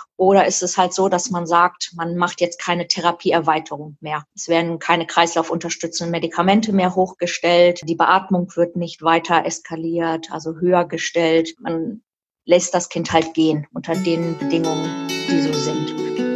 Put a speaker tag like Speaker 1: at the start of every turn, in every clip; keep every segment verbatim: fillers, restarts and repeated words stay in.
Speaker 1: Oder ist es halt so, dass man sagt, man macht jetzt keine Therapieerweiterung mehr. Es werden keine kreislaufunterstützenden Medikamente mehr hochgestellt. Die Beatmung wird nicht weiter eskaliert, also höher gestellt. Man lässt das Kind halt gehen unter den Bedingungen, die so sind.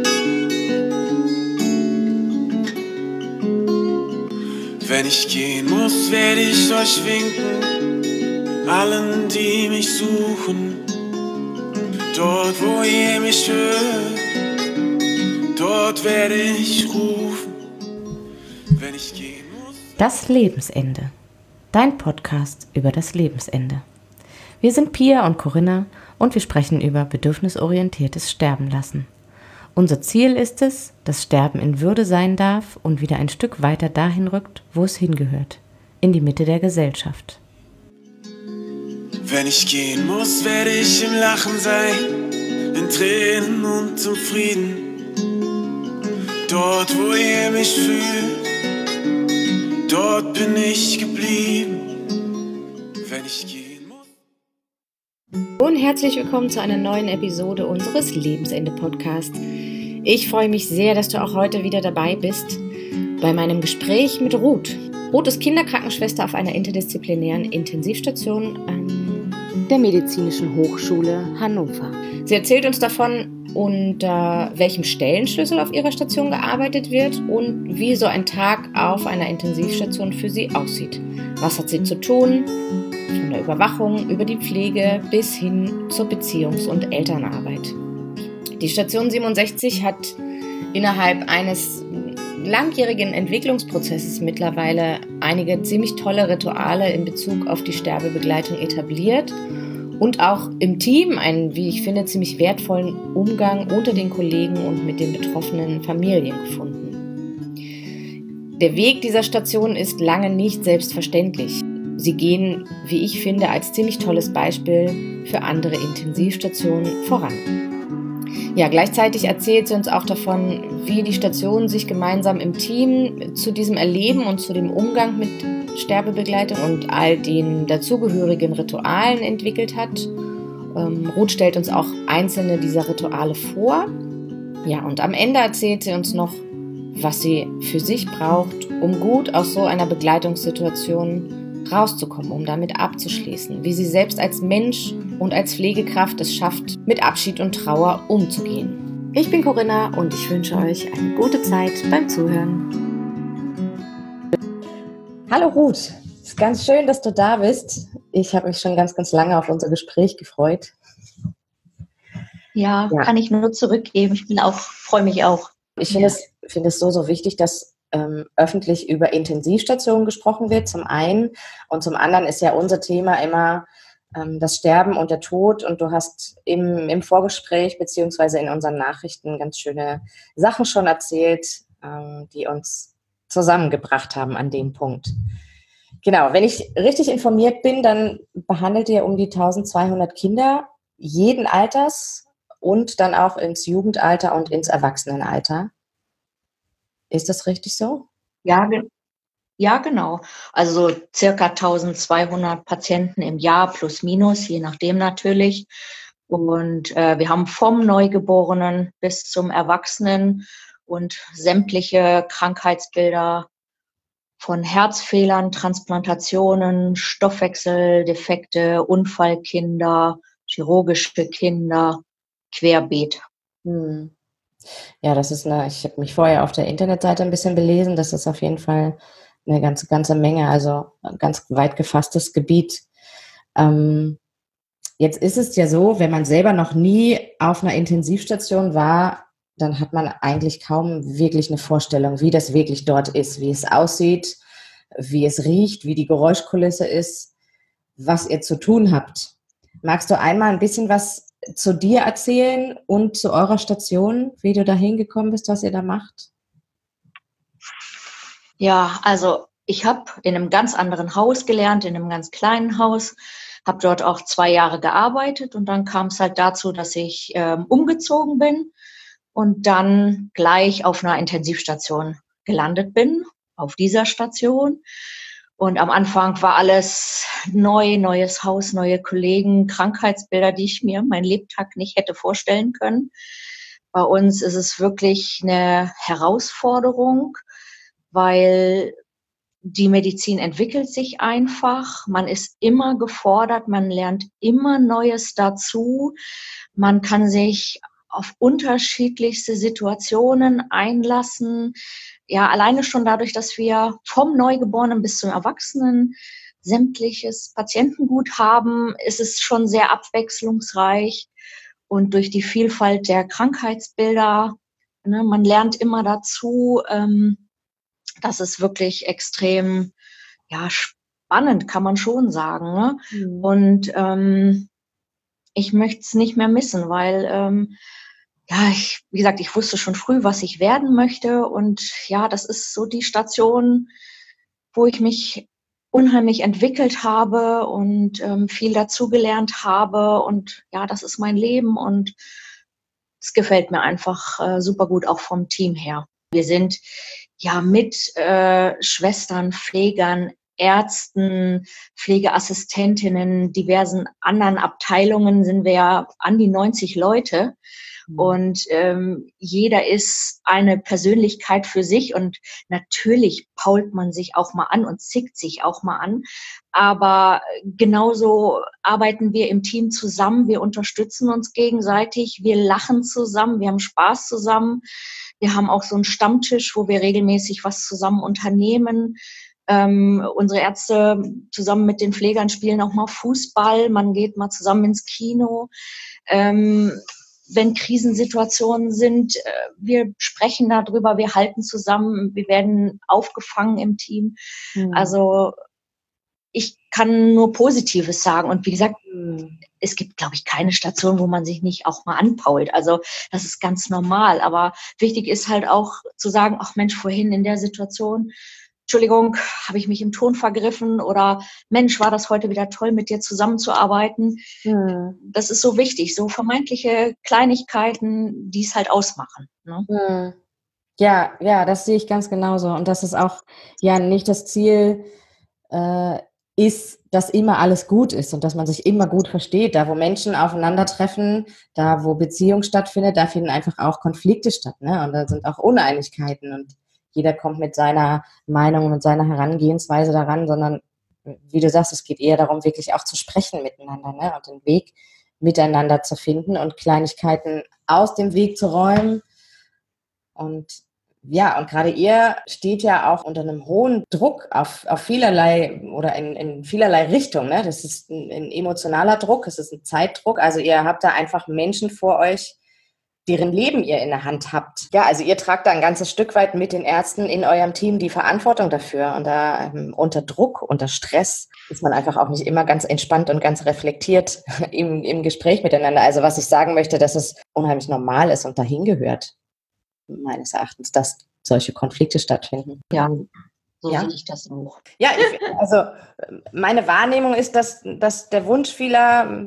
Speaker 2: Wenn ich gehen muss, werde ich euch winken, allen, die mich suchen. Dort, wo ihr mich hört, dort werde ich rufen. Wenn ich gehen muss.
Speaker 3: Das Lebensende. Dein Podcast über das Lebensende. Wir sind Pia und Corinna und wir sprechen über bedürfnisorientiertes Sterben lassen. Unser Ziel ist es, dass Sterben in Würde sein darf und wieder ein Stück weiter dahin rückt, wo es hingehört, in die Mitte der Gesellschaft.
Speaker 2: Wenn ich gehen muss, werde ich im Lachen sein, in Tränen und im Frieden. Dort, wo ihr mich fühlt, dort bin ich geblieben. Wenn ich gehen muss.
Speaker 3: Und herzlich willkommen zu einer neuen Episode unseres Lebensende-Podcasts. Ich freue mich sehr, dass du auch heute wieder dabei bist bei meinem Gespräch mit Ruth. Ruth ist Kinderkrankenschwester auf einer interdisziplinären Intensivstation an der Medizinischen Hochschule Hannover. Sie erzählt uns davon, unter welchem Stellenschlüssel auf ihrer Station gearbeitet wird und wie so ein Tag auf einer Intensivstation für sie aussieht. Was hat sie zu tun? Von der Überwachung über die Pflege bis hin zur Beziehungs- und Elternarbeit. Die Station siebenundsechzig hat innerhalb eines langjährigen Entwicklungsprozesses mittlerweile einige ziemlich tolle Rituale in Bezug auf die Sterbebegleitung etabliert und auch im Team einen, wie ich finde, ziemlich wertvollen Umgang unter den Kollegen und mit den betroffenen Familien gefunden. Der Weg dieser Station ist lange nicht selbstverständlich. Sie gehen, wie ich finde, als ziemlich tolles Beispiel für andere Intensivstationen voran. Ja, gleichzeitig erzählt sie uns auch davon, wie die Station sich gemeinsam im Team zu diesem Erleben und zu dem Umgang mit Sterbebegleitung und all den dazugehörigen Ritualen entwickelt hat. Ähm, Ruth stellt uns auch einzelne dieser Rituale vor. Ja, und am Ende erzählt sie uns noch, was sie für sich braucht, um gut aus so einer Begleitungssituation rauszukommen, um damit abzuschließen, wie sie selbst als Mensch und als Pflegekraft es schafft, mit Abschied und Trauer umzugehen. Ich bin Corinna und ich wünsche euch eine gute Zeit beim Zuhören. Hallo Ruth, es ist ganz schön, dass du da bist. Ich habe mich schon ganz, ganz lange auf unser Gespräch gefreut.
Speaker 1: Ja, ja. Kann ich nur zurückgeben. Ich bin auch, freue mich auch.
Speaker 3: Ich finde ja. es, finde es so, so wichtig, dass ähm, öffentlich über Intensivstationen gesprochen wird, zum einen. Und zum anderen ist ja unser Thema immer ähm, das Sterben und der Tod. Und du hast im, im Vorgespräch beziehungsweise in unseren Nachrichten ganz schöne Sachen schon erzählt, ähm, die uns zusammengebracht haben an dem Punkt. Genau, wenn ich richtig informiert bin, dann behandelt ihr um die eintausendzweihundert Kinder jeden Alters und dann auch ins Jugendalter und ins Erwachsenenalter. Ist das richtig so?
Speaker 1: Ja, ge- ja, genau. Also so circa eintausendzweihundert Patienten im Jahr plus minus, je nachdem natürlich. Und äh, wir haben vom Neugeborenen bis zum Erwachsenen und sämtliche Krankheitsbilder von Herzfehlern, Transplantationen, Stoffwechseldefekte, Unfallkinder, chirurgische Kinder, querbeet.
Speaker 3: Hm. Ja, das ist eine, ich habe mich vorher auf der Internetseite ein bisschen belesen, das ist auf jeden Fall eine ganze, ganze Menge, also ein ganz weit gefasstes Gebiet. Ähm, jetzt ist es ja so, wenn man selber noch nie auf einer Intensivstation war, dann hat man eigentlich kaum wirklich eine Vorstellung, wie das wirklich dort ist, wie es aussieht, wie es riecht, wie die Geräuschkulisse ist, was ihr zu tun habt. Magst du einmal ein bisschen was zu dir erzählen und zu eurer Station, wie du da hingekommen bist, was ihr da macht?
Speaker 1: Ja, also ich habe in einem ganz anderen Haus gelernt, in einem ganz kleinen Haus, habe dort auch zwei Jahre gearbeitet und dann kam es halt dazu, dass ich ähm, umgezogen bin und dann gleich auf einer Intensivstation gelandet bin, auf dieser Station. Und am Anfang war alles neu, neues Haus, neue Kollegen, Krankheitsbilder, die ich mir mein Lebtag nicht hätte vorstellen können. Bei uns ist es wirklich eine Herausforderung, weil die Medizin entwickelt sich einfach. Man ist immer gefordert, man lernt immer Neues dazu. Man kann sich auf unterschiedlichste Situationen einlassen. Ja, alleine schon dadurch, dass wir vom Neugeborenen bis zum Erwachsenen sämtliches Patientengut haben, ist es schon sehr abwechslungsreich. Und durch die Vielfalt der Krankheitsbilder, ne, man lernt immer dazu. Ähm, das ist wirklich extrem, ja, spannend, kann man schon sagen. Ne? Mhm. Und ähm, ich möchte es nicht mehr missen, weil, ähm, ja, ich, wie gesagt, ich wusste schon früh, was ich werden möchte. Und ja, das ist so die Station, wo ich mich unheimlich entwickelt habe und ähm, viel dazugelernt habe. Und ja, das ist mein Leben und es gefällt mir einfach äh, super gut, auch vom Team her. Wir sind ja mit äh, Schwestern, Pflegern, Ärzten, Pflegeassistentinnen, diversen anderen Abteilungen sind wir ja an die neunzig Leute. Und ähm, jeder ist eine Persönlichkeit für sich und natürlich pault man sich auch mal an und zickt sich auch mal an. Aber genauso arbeiten wir im Team zusammen, wir unterstützen uns gegenseitig, wir lachen zusammen, wir haben Spaß zusammen. Wir haben auch so einen Stammtisch, wo wir regelmäßig was zusammen unternehmen. Ähm, unsere Ärzte zusammen mit den Pflegern spielen auch mal Fußball, man geht mal zusammen ins Kino. Ähm, wenn Krisensituationen sind, wir sprechen darüber, wir halten zusammen, wir werden aufgefangen im Team. Mhm. Also ich kann nur Positives sagen. Und wie gesagt, mhm. es gibt, glaube ich, keine Station, wo man sich nicht auch mal anpault. Also das ist ganz normal. Aber wichtig ist halt auch zu sagen, ach Mensch, vorhin in der Situation, Entschuldigung, habe ich mich im Ton vergriffen oder Mensch, war das heute wieder toll, mit dir zusammenzuarbeiten. Hm. Das ist so wichtig, so vermeintliche Kleinigkeiten, die es halt ausmachen. Ne?
Speaker 3: Hm. Ja, ja, das sehe ich ganz genauso. Und dass es auch ja nicht das Ziel äh, ist, dass immer alles gut ist und dass man sich immer gut versteht. Da, wo Menschen aufeinandertreffen, da, wo Beziehung stattfindet, da finden einfach auch Konflikte statt. Ne? Und da sind auch Uneinigkeiten und jeder kommt mit seiner Meinung, mit seiner Herangehensweise daran, sondern, wie du sagst, es geht eher darum, wirklich auch zu sprechen miteinander, ne? Und den Weg miteinander zu finden und Kleinigkeiten aus dem Weg zu räumen. Und ja, und gerade ihr steht ja auch unter einem hohen Druck auf, auf vielerlei oder in, in vielerlei Richtung, ne? Das ist ein, ein emotionaler Druck, es ist ein Zeitdruck. Also ihr habt da einfach Menschen vor euch, deren Leben ihr in der Hand habt. Ja, also ihr tragt da ein ganzes Stück weit mit den Ärzten in eurem Team die Verantwortung dafür. Und da ähm, unter Druck, unter Stress ist man einfach auch nicht immer ganz entspannt und ganz reflektiert im, im Gespräch miteinander. Also was ich sagen möchte, dass es unheimlich normal ist und dahin gehört, meines Erachtens, dass solche Konflikte stattfinden.
Speaker 1: Ja, so
Speaker 3: ja?
Speaker 1: sehe ich das auch.
Speaker 3: Ja, ich, also meine Wahrnehmung ist, dass, dass der Wunsch vieler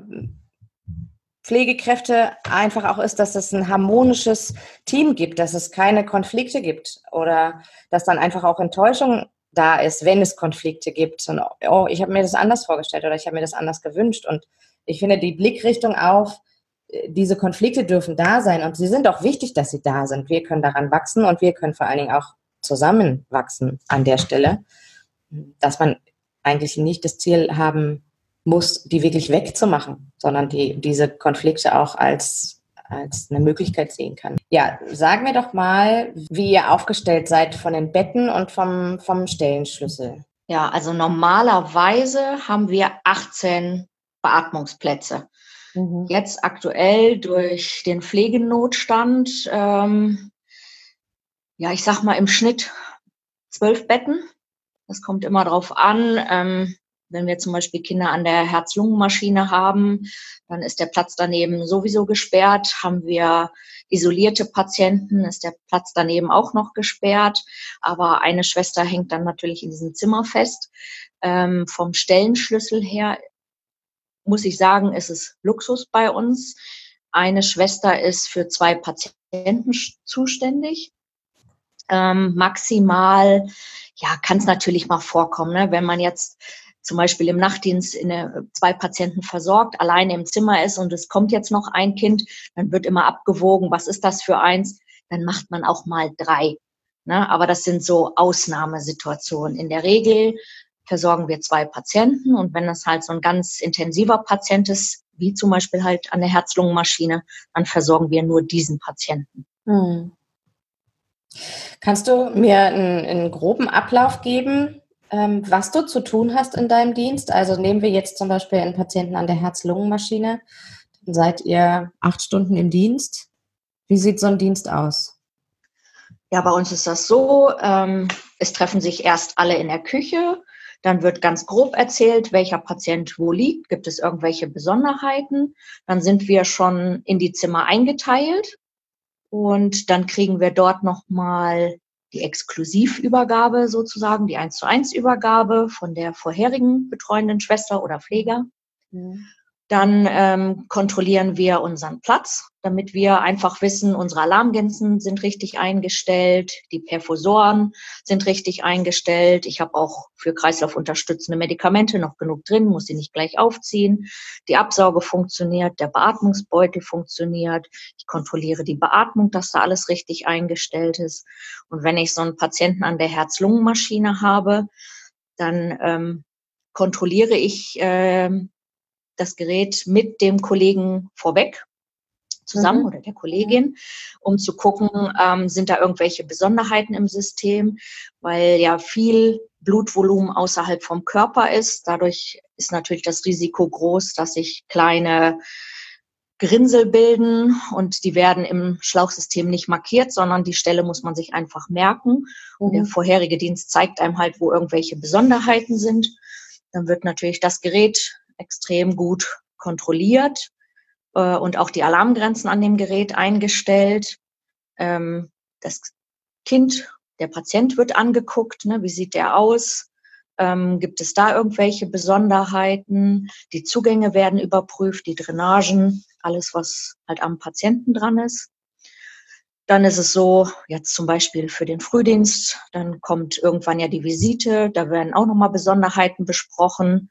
Speaker 3: Pflegekräfte einfach auch ist, dass es ein harmonisches Team gibt, dass es keine Konflikte gibt oder dass dann einfach auch Enttäuschung da ist, wenn es Konflikte gibt. Und, oh, ich habe mir das anders vorgestellt oder ich habe mir das anders gewünscht. Und ich finde die Blickrichtung auf, diese Konflikte dürfen da sein und sie sind auch wichtig, dass sie da sind. Wir können daran wachsen und wir können vor allen Dingen auch zusammen wachsen an der Stelle, dass man eigentlich nicht das Ziel haben muss, die wirklich wegzumachen, sondern die diese Konflikte auch als, als eine Möglichkeit sehen kann. Ja, sag mir doch mal, wie ihr aufgestellt seid von den Betten und vom, vom Stellenschlüssel.
Speaker 1: Ja, also normalerweise haben wir achtzehn Beatmungsplätze. Mhm. Jetzt aktuell durch den Pflegenotstand, ähm, ja, ich sag mal im Schnitt zwölf Betten. Das kommt immer drauf an. Ähm, Wenn wir zum Beispiel Kinder an der Herz-Lungen-Maschine haben, dann ist der Platz daneben sowieso gesperrt. Haben wir isolierte Patienten, ist der Platz daneben auch noch gesperrt. Aber eine Schwester hängt dann natürlich in diesem Zimmer fest. Ähm, vom Stellenschlüssel her muss ich sagen, ist es Luxus bei uns. Eine Schwester ist für zwei Patienten zuständig. Ähm, maximal, ja, kann es natürlich mal vorkommen, ne? Wenn man jetzt zum Beispiel im Nachtdienst in eine, zwei Patienten versorgt, alleine im Zimmer ist und es kommt jetzt noch ein Kind, dann wird immer abgewogen, was ist das für eins? Dann macht man auch mal drei. Ne? Aber das sind so Ausnahmesituationen. In der Regel versorgen wir zwei Patienten und wenn das halt so ein ganz intensiver Patient ist, wie zum Beispiel halt an der Herz-Lungen-Maschine, dann versorgen wir nur diesen Patienten.
Speaker 3: Hm. Kannst du mir einen, einen groben Ablauf geben, ähm, was du zu tun hast in deinem Dienst? Also nehmen wir jetzt zum Beispiel einen Patienten an der Herz-Lungen-Maschine, dann seid ihr acht Stunden im Dienst. Wie sieht so ein Dienst aus?
Speaker 1: Ja, bei uns ist das so, ähm, es treffen sich erst alle in der Küche, dann wird ganz grob erzählt, welcher Patient wo liegt, gibt es irgendwelche Besonderheiten, dann sind wir schon in die Zimmer eingeteilt und dann kriegen wir dort nochmal die Exklusivübergabe sozusagen, die eins zu eins Übergabe von der vorherigen betreuenden Schwester oder Pfleger. Mhm. Dann ähm, kontrollieren wir unseren Platz, damit wir einfach wissen, unsere Alarmgrenzen sind richtig eingestellt, die Perfusoren sind richtig eingestellt. Ich habe auch für kreislaufunterstützende Medikamente noch genug drin, muss sie nicht gleich aufziehen. Die Absauge funktioniert, der Beatmungsbeutel funktioniert. Ich kontrolliere die Beatmung, dass da alles richtig eingestellt ist. Und wenn ich so einen Patienten an der Herz-Lungen-Maschine habe, dann ähm, kontrolliere ich äh, das Gerät mit dem Kollegen vorweg zusammen mhm. oder der Kollegin, um zu gucken, ähm, sind da irgendwelche Besonderheiten im System, weil ja viel Blutvolumen außerhalb vom Körper ist. Dadurch ist natürlich das Risiko groß, dass sich kleine Gerinnsel bilden und die werden im Schlauchsystem nicht markiert, sondern die Stelle muss man sich einfach merken. Und mhm. der vorherige Dienst zeigt einem halt, wo irgendwelche Besonderheiten sind. Dann wird natürlich das Gerät extrem gut kontrolliert äh, und auch die Alarmgrenzen an dem Gerät eingestellt. Ähm, das Kind, der Patient wird angeguckt, ne, wie sieht der aus? Ähm, gibt es da irgendwelche Besonderheiten? Die Zugänge werden überprüft, die Drainagen, alles, was halt am Patienten dran ist. Dann ist es so, jetzt zum Beispiel für den Frühdienst, dann kommt irgendwann ja die Visite, da werden auch nochmal Besonderheiten besprochen.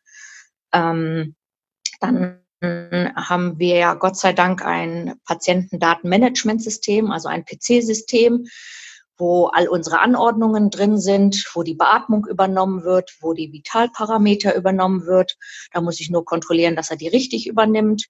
Speaker 1: Ähm, dann haben wir ja Gott sei Dank ein Patientendatenmanagementsystem, also ein P C-System, wo all unsere Anordnungen drin sind, wo die Beatmung übernommen wird, wo die Vitalparameter übernommen wird. Da muss ich nur kontrollieren, dass er die richtig übernimmt.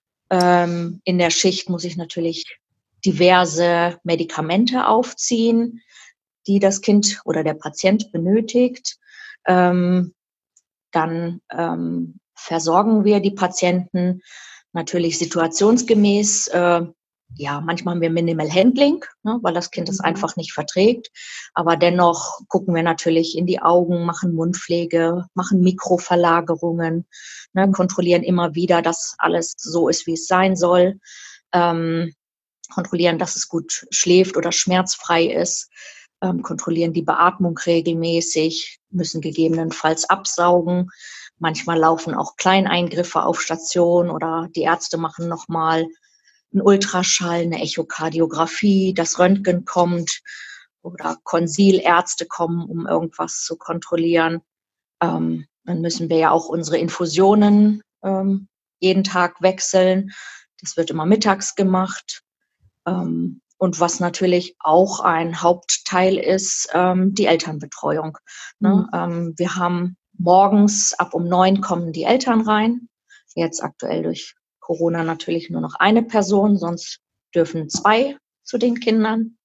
Speaker 1: Ähm, in der Schicht muss ich natürlich diverse Medikamente aufziehen, die das Kind oder der Patient benötigt. Ähm, Dann ähm, versorgen wir die Patienten natürlich situationsgemäß. Äh, ja, manchmal haben wir Minimal Handling, ne, weil das Kind es mhm. einfach nicht verträgt. Aber dennoch gucken wir natürlich in die Augen, machen Mundpflege, machen Mikroverlagerungen, ne, kontrollieren immer wieder, dass alles so ist, wie es sein soll. Ähm, kontrollieren, dass es gut schläft oder schmerzfrei ist. Ähm, kontrollieren die Beatmung regelmäßig, müssen gegebenenfalls absaugen. Manchmal laufen auch Kleineingriffe auf Station oder die Ärzte machen nochmal einen Ultraschall, eine Echokardiographie, das Röntgen kommt oder Konsilärzte kommen, um irgendwas zu kontrollieren. Ähm, dann müssen wir ja auch unsere Infusionen ähm, jeden Tag wechseln. Das wird immer mittags gemacht. Ähm, Und was natürlich auch ein Hauptteil ist, ähm, die Elternbetreuung. Ne? Mhm. Ähm, wir haben morgens ab um neun kommen die Eltern rein. Jetzt aktuell durch Corona natürlich nur noch eine Person, sonst dürfen zwei zu den Kindern.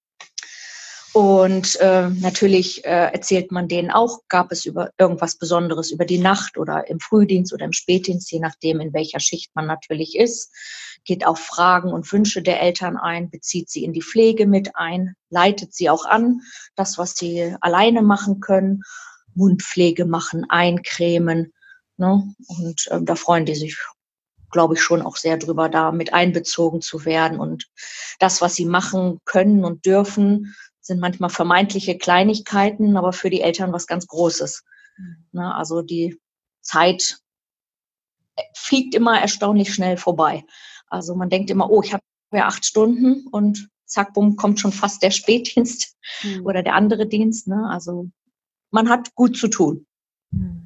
Speaker 1: Und äh, natürlich äh, erzählt man denen auch, gab es über irgendwas Besonderes über die Nacht oder im Frühdienst oder im Spätdienst, je nachdem, in welcher Schicht man natürlich ist. Geht auf Fragen und Wünsche der Eltern ein, bezieht sie in die Pflege mit ein, leitet sie auch an, das, was sie alleine machen können, Mundpflege machen, eincremen. Ne? Und äh, da freuen die sich, glaube ich, schon auch sehr drüber, da mit einbezogen zu werden. Und das, was sie machen können und dürfen, sind manchmal vermeintliche Kleinigkeiten, aber für die Eltern was ganz Großes. Mhm. Ne? Also die Zeit fliegt immer erstaunlich schnell vorbei. Also man denkt immer, oh, ich habe ja acht Stunden und zack, bumm, kommt schon fast der Spätdienst mhm. oder der andere Dienst. Ne? Also man hat gut zu tun.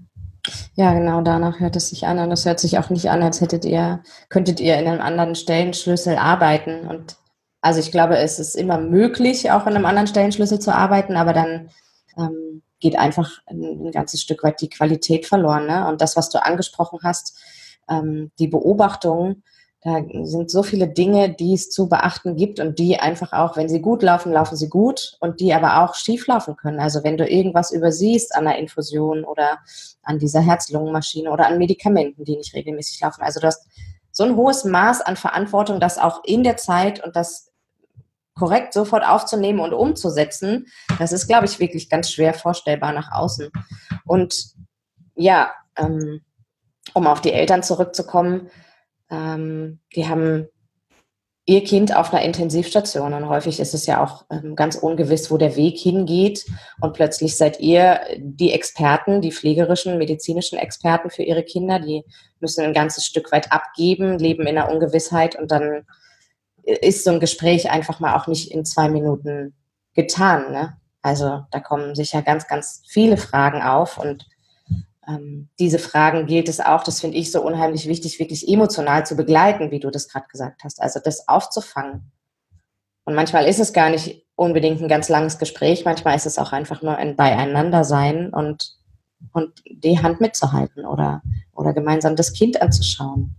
Speaker 3: Ja, genau, danach hört es sich an. Und es hört sich auch nicht an, als hättet ihr, könntet ihr in einem anderen Stellenschlüssel arbeiten. Und also ich glaube, es ist immer möglich, auch in einem anderen Stellenschlüssel zu arbeiten, aber dann ähm, geht einfach ein, ein ganzes Stück weit die Qualität verloren. Ne? Und das, was du angesprochen hast, ähm, die Beobachtung, da sind so viele Dinge, die es zu beachten gibt und die einfach auch, wenn sie gut laufen, laufen sie gut und die aber auch schief laufen können. Also wenn du irgendwas übersiehst an der Infusion oder an dieser Herz-Lungen-Maschine oder an Medikamenten, die nicht regelmäßig laufen. Also du hast so ein hohes Maß an Verantwortung, das auch in der Zeit und das korrekt sofort aufzunehmen und umzusetzen, das ist, glaube ich, wirklich ganz schwer vorstellbar nach außen. Und ja, ähm, um auf die Eltern zurückzukommen, ähm, die haben ihr Kind auf einer Intensivstation und häufig ist es ja auch ähm, ganz ungewiss, wo der Weg hingeht und plötzlich seid ihr die Experten, die pflegerischen, medizinischen Experten für ihre Kinder, die müssen ein ganzes Stück weit abgeben, leben in der Ungewissheit und dann ist so ein Gespräch einfach mal auch nicht in zwei Minuten getan, ne? Also da kommen sicher ganz, ganz viele Fragen auf und ähm, diese Fragen gilt es auch, das finde ich so unheimlich wichtig, wirklich emotional zu begleiten, wie du das gerade gesagt hast, also das aufzufangen. Und manchmal ist es gar nicht unbedingt ein ganz langes Gespräch, manchmal ist es auch einfach nur ein Beieinandersein und, und die Hand mitzuhalten oder, oder gemeinsam das Kind anzuschauen.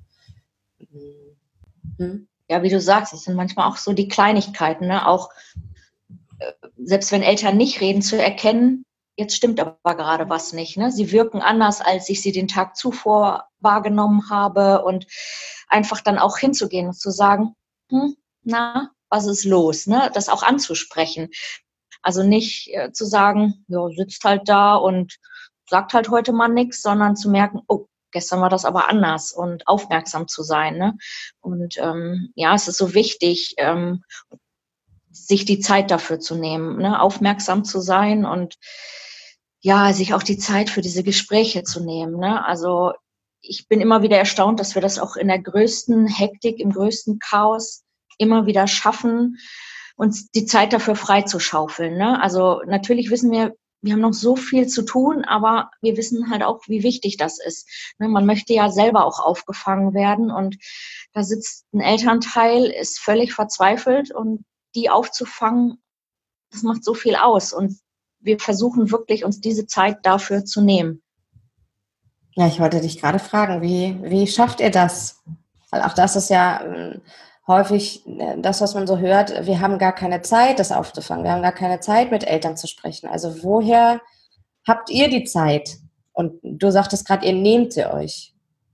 Speaker 1: Hm? Ja, wie du sagst, das sind manchmal auch so die Kleinigkeiten, ne? Auch äh, selbst wenn Eltern nicht reden, zu erkennen, jetzt stimmt aber gerade was nicht. Ne? Sie wirken anders, als ich sie den Tag zuvor wahrgenommen habe und einfach dann auch hinzugehen und zu sagen, hm, na, was ist los? Ne? Das auch anzusprechen. Also nicht äh, zu sagen, ja, sitzt halt da und sagt halt heute mal nichts, sondern zu merken, oh, gestern war das aber anders und aufmerksam zu sein. Ne? Und ähm, ja, es ist so wichtig, ähm, sich die Zeit dafür zu nehmen, ne? Aufmerksam zu sein und ja, sich auch die Zeit für diese Gespräche zu nehmen. Ne? Also ich bin immer wieder erstaunt, dass wir das auch in der größten Hektik, im größten Chaos immer wieder schaffen, uns die Zeit dafür freizuschaufeln. Ne? Also natürlich wissen wir, wir haben noch so viel zu tun, aber wir wissen halt auch, wie wichtig das ist. Ne? Man möchte ja selber auch aufgefangen werden und da sitzt ein Elternteil, ist völlig verzweifelt und die aufzufangen, das macht so viel aus und wir versuchen wirklich, uns diese Zeit dafür zu nehmen.
Speaker 3: Ja, ich wollte dich gerade fragen, wie, wie schafft ihr das? Weil auch das ist ja äh, häufig äh, das, was man so hört, wir haben gar keine Zeit, das aufzufangen. Wir haben gar keine Zeit, mit Eltern zu sprechen. Also woher habt ihr die Zeit? Und du sagtest gerade, ihr nehmt sie euch.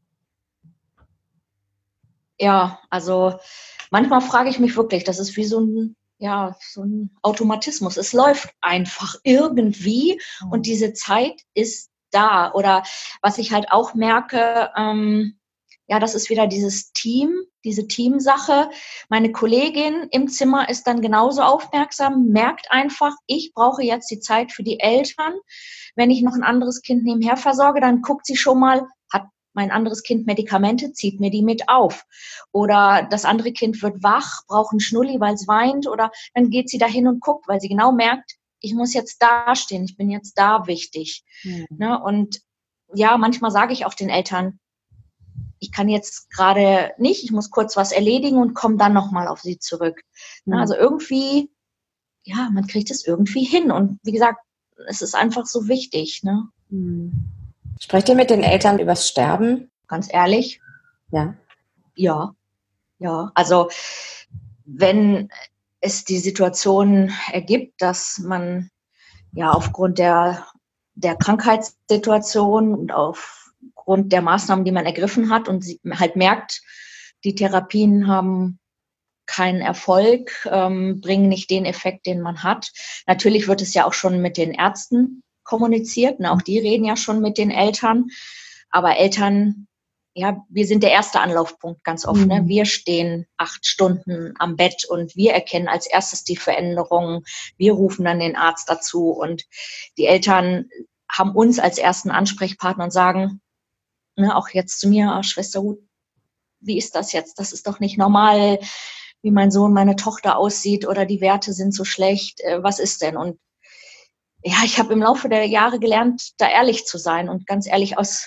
Speaker 1: Ja, also manchmal frage ich mich wirklich, das ist wie so ein ja, so ein Automatismus. Es läuft einfach irgendwie und diese Zeit ist da. Oder was ich halt auch merke, ähm, ja, das ist wieder dieses Team, diese Teamsache. Meine Kollegin im Zimmer ist dann genauso aufmerksam, merkt einfach, ich brauche jetzt die Zeit für die Eltern. Wenn ich noch ein anderes Kind nebenher versorge, dann guckt sie schon mal, hat mein anderes Kind Medikamente, zieht mir die mit auf. Oder das andere Kind wird wach, braucht einen Schnulli, weil es weint. Oder dann geht sie dahin und guckt, weil sie genau merkt, ich muss jetzt dastehen, ich bin jetzt da wichtig. Mhm. Ne? Und ja, manchmal sage ich auch den Eltern, ich kann jetzt gerade nicht, ich muss kurz was erledigen und komme dann nochmal auf sie zurück. Mhm. Ne? Also irgendwie, ja, man kriegt es irgendwie hin. Und wie gesagt, es ist einfach so wichtig. Ne?
Speaker 3: Mhm. Sprecht ihr mit den Eltern übers Sterben?
Speaker 1: Ganz ehrlich?
Speaker 3: Ja.
Speaker 1: Ja, ja. Also wenn es die Situation ergibt, dass man ja aufgrund der, der Krankheitssituation und aufgrund der Maßnahmen, die man ergriffen hat und halt merkt, die Therapien haben keinen Erfolg, ähm, bringen nicht den Effekt, den man hat. Natürlich wird es ja auch schon mit den Ärzten kommuniziert. Und auch die reden ja schon mit den Eltern. Aber Eltern, ja, wir sind der erste Anlaufpunkt ganz oft. Mhm. Ne? Wir stehen acht Stunden am Bett und wir erkennen als erstes die Veränderungen. Wir rufen dann den Arzt dazu und die Eltern haben uns als ersten Ansprechpartner und sagen, ne, auch jetzt zu mir, oh, Schwester Ruth, wie ist das jetzt? Das ist doch nicht normal, wie mein Sohn, meine Tochter aussieht oder die Werte sind so schlecht. Was ist denn? Und ja, ich habe im Laufe der Jahre gelernt, da ehrlich zu sein und ganz ehrlich aus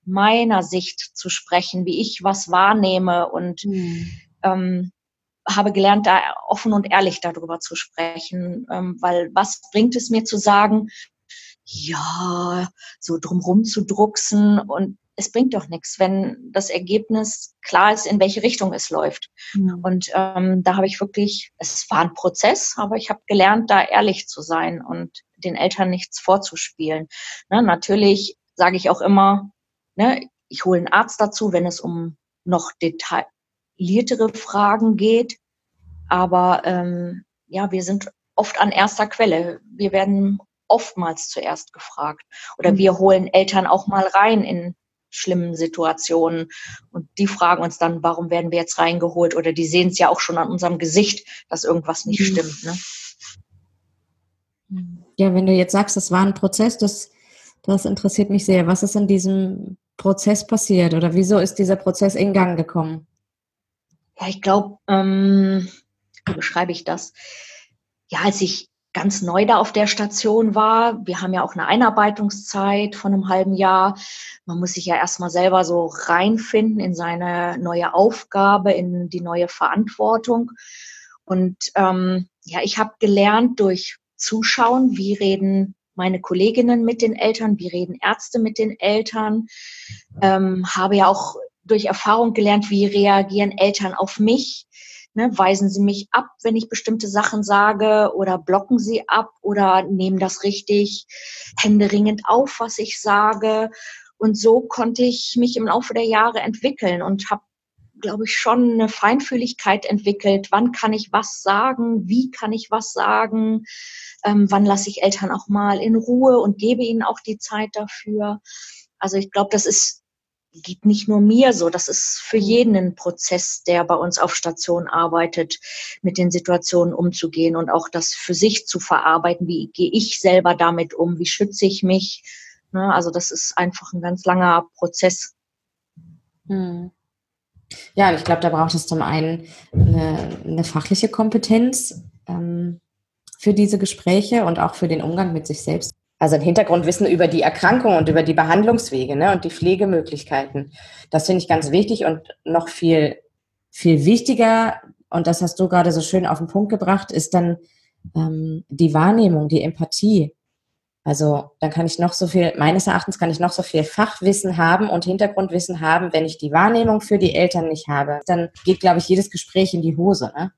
Speaker 1: meiner Sicht zu sprechen, wie ich was wahrnehme und mhm. ähm, habe gelernt, da offen und ehrlich darüber zu sprechen, ähm, weil was bringt es mir zu sagen, ja, so drumherum zu drucksen und es bringt doch nichts, wenn das Ergebnis klar ist, in welche Richtung es läuft. Mhm. Und ähm, da habe ich wirklich, es war ein Prozess, aber ich habe gelernt, da ehrlich zu sein und den Eltern nichts vorzuspielen. Ne, natürlich sage ich auch immer, ne, ich hole einen Arzt dazu, wenn es um noch detailliertere Fragen geht. Aber ähm, ja, wir sind oft an erster Quelle. Wir werden oftmals zuerst gefragt. Oder mhm. wir holen Eltern auch mal rein in schlimmen Situationen und die fragen uns dann, warum werden wir jetzt reingeholt? Oder die sehen es ja auch schon an unserem Gesicht, dass irgendwas nicht mhm. stimmt. Ne?
Speaker 3: Ja, wenn du jetzt sagst, das war ein Prozess, das, das interessiert mich sehr. Was ist in diesem Prozess passiert oder wieso ist dieser Prozess in Gang gekommen?
Speaker 1: Ja, ich glaube, ähm, wie beschreibe ich das? Ja, als ich ganz neu da auf der Station war, wir haben ja auch eine Einarbeitungszeit von einem halben Jahr. Man muss sich ja erstmal selber so reinfinden in seine neue Aufgabe, in die neue Verantwortung. Und ähm, ja, ich habe gelernt durch Zuschauen, wie reden meine Kolleginnen mit den Eltern, wie reden Ärzte mit den Eltern, ähm, habe ja auch durch Erfahrung gelernt, wie reagieren Eltern auf mich. Ne, weisen sie mich ab, wenn ich bestimmte Sachen sage oder blocken sie ab oder nehmen das richtig händeringend auf, was ich sage. Und so konnte ich mich im Laufe der Jahre entwickeln und habe, glaube ich, schon eine Feinfühligkeit entwickelt. Wann kann ich was sagen? Wie kann ich was sagen? Ähm, wann lasse ich Eltern auch mal in Ruhe und gebe ihnen auch die Zeit dafür? Also ich glaube, das ist geht nicht nur mir so, das ist für jeden ein Prozess, der bei uns auf Station arbeitet, mit den Situationen umzugehen und auch das für sich zu verarbeiten. Wie gehe ich selber damit um? Wie schütze ich mich? Ne, also das ist einfach ein ganz langer Prozess.
Speaker 3: Hm. Ja, ich glaube, da braucht es zum einen eine, eine fachliche Kompetenz ähm, für diese Gespräche und auch für den Umgang mit sich selbst. Also ein Hintergrundwissen über die Erkrankung und über die Behandlungswege, ne, und die Pflegemöglichkeiten. Das finde ich ganz wichtig und noch viel, viel wichtiger, und das hast du gerade so schön auf den Punkt gebracht, ist dann ähm, die Wahrnehmung, die Empathie. Also dann kann ich noch so viel, meines Erachtens kann ich noch so viel Fachwissen haben und Hintergrundwissen haben, wenn ich die Wahrnehmung für die Eltern nicht habe. Dann geht, glaube ich, jedes Gespräch in die Hose. Ne?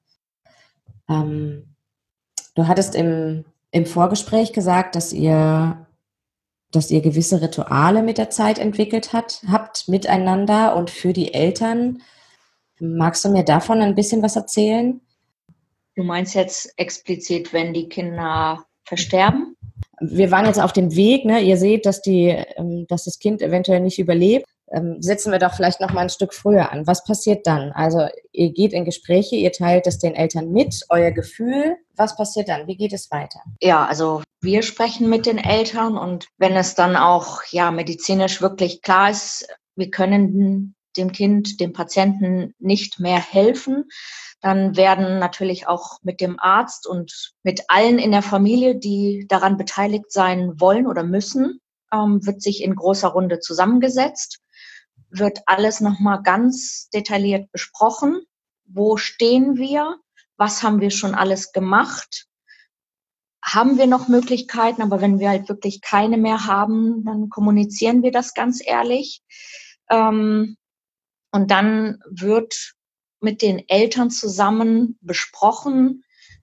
Speaker 3: Ähm, du hattest im Im Vorgespräch gesagt, dass ihr, dass ihr gewisse Rituale mit der Zeit entwickelt hat, habt miteinander und für die Eltern. Magst du mir davon ein bisschen was erzählen?
Speaker 1: Du meinst jetzt explizit, wenn die Kinder versterben?
Speaker 3: Wir waren jetzt auf dem Weg, ne? Ihr seht, dass die, dass das Kind eventuell nicht überlebt. Setzen wir doch vielleicht noch mal ein Stück früher an. Was passiert dann? Also ihr geht in Gespräche, ihr teilt es den Eltern mit, euer Gefühl. Was passiert dann? Wie geht es weiter?
Speaker 1: Ja, also wir sprechen mit den Eltern und wenn es dann auch ja medizinisch wirklich klar ist, wir können dem Kind, dem Patienten nicht mehr helfen, dann werden natürlich auch mit dem Arzt und mit allen in der Familie, die daran beteiligt sein wollen oder müssen, ähm, wird sich in großer Runde zusammengesetzt, wird alles nochmal ganz detailliert besprochen. Wo stehen wir? Was haben wir schon alles gemacht? Haben wir noch Möglichkeiten? Aber wenn wir halt wirklich keine mehr haben, dann kommunizieren wir das ganz ehrlich. Ähm, und dann wird mit den Eltern zusammen besprochen,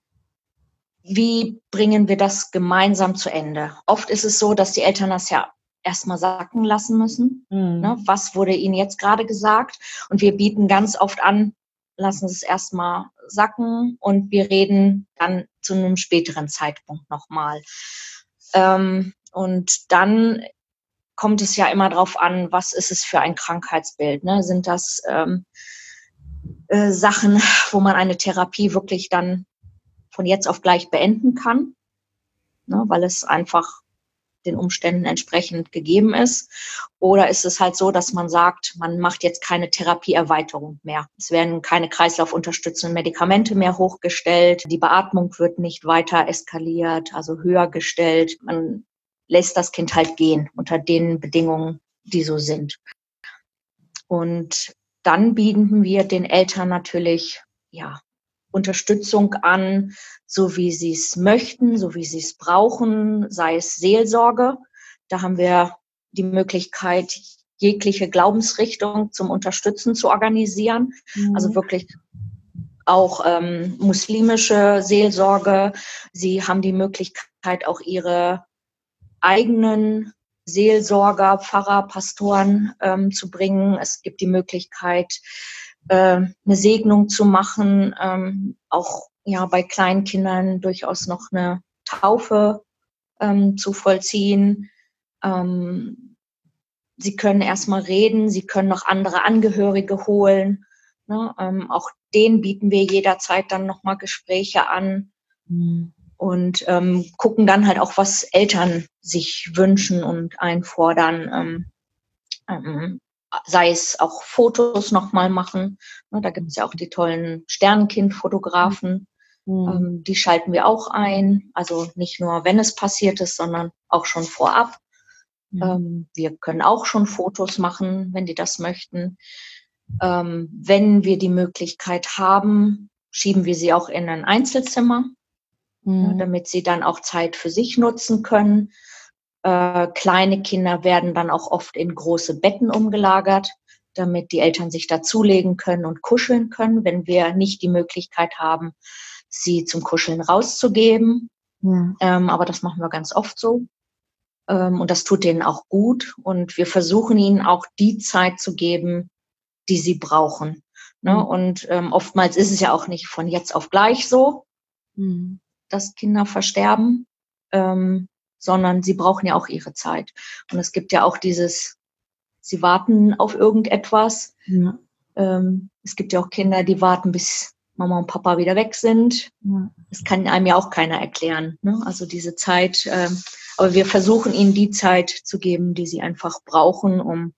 Speaker 1: wie bringen wir das gemeinsam zu Ende. Oft ist es so, dass die Eltern das ja erstmal sacken lassen müssen. Mhm. Ne, was wurde ihnen jetzt gerade gesagt? Und wir bieten ganz oft an, lassen es erstmal sacken und wir reden dann zu einem späteren Zeitpunkt nochmal. Ähm, und dann kommt es ja immer darauf an, was ist es für ein Krankheitsbild? Ne? Sind das ähm, äh, Sachen, wo man eine Therapie wirklich dann von jetzt auf gleich beenden kann, ne? Weil es einfach den Umständen entsprechend gegeben ist? Oder ist es halt so, dass man sagt, man macht jetzt keine Therapieerweiterung mehr. Es werden keine kreislaufunterstützenden Medikamente mehr hochgestellt. Die Beatmung wird nicht weiter eskaliert, also höher gestellt. Man lässt das Kind halt gehen unter den Bedingungen, die so sind. Und dann bieten wir den Eltern natürlich ja, Unterstützung an, so wie sie es möchten, so wie sie es brauchen, sei es Seelsorge. Da haben wir die Möglichkeit, jegliche Glaubensrichtung zum Unterstützen zu organisieren. Mhm. Also wirklich auch ähm, muslimische Seelsorge. Sie haben die Möglichkeit, auch ihre eigenen Seelsorger, Pfarrer, Pastoren ähm, zu bringen. Es gibt die Möglichkeit, äh, eine Segnung zu machen, ähm, auch ja bei kleinen Kindern durchaus noch eine Taufe ähm, zu vollziehen. Ähm, sie können erstmal reden, sie können noch andere Angehörige holen. Ne? Ähm, auch denen bieten wir jederzeit dann nochmal Gespräche an. Mhm. Und ähm, gucken dann halt auch, was Eltern sich wünschen und einfordern. Ähm, ähm, sei es auch Fotos nochmal machen. Ne, da gibt es ja auch die tollen Sternenkind-Fotografen. Mhm. Ähm, die schalten wir auch ein. Also nicht nur, wenn es passiert ist, sondern auch schon vorab. Mhm. Ähm, wir können auch schon Fotos machen, wenn die das möchten. Ähm, wenn wir die Möglichkeit haben, schieben wir sie auch in ein Einzelzimmer. Ja, damit sie dann auch Zeit für sich nutzen können. Äh, kleine Kinder werden dann auch oft in große Betten umgelagert, damit die Eltern sich dazulegen können und kuscheln können, wenn wir nicht die Möglichkeit haben, sie zum Kuscheln rauszugeben. Ja. Ähm, aber das machen wir ganz oft so. Ähm, und das tut denen auch gut. Und wir versuchen ihnen auch die Zeit zu geben, die sie brauchen. Ne? Mhm. Und ähm, oftmals ist es ja auch nicht von jetzt auf gleich so. Mhm. Dass Kinder versterben, ähm, sondern sie brauchen ja auch ihre Zeit. Und es gibt ja auch dieses, sie warten auf irgendetwas. Ja. Ähm, es gibt ja auch Kinder, die warten, bis Mama und Papa wieder weg sind. Ja. Das kann einem ja auch keiner erklären. Ne? Also diese Zeit, ähm, aber wir versuchen ihnen die Zeit zu geben, die sie einfach brauchen, um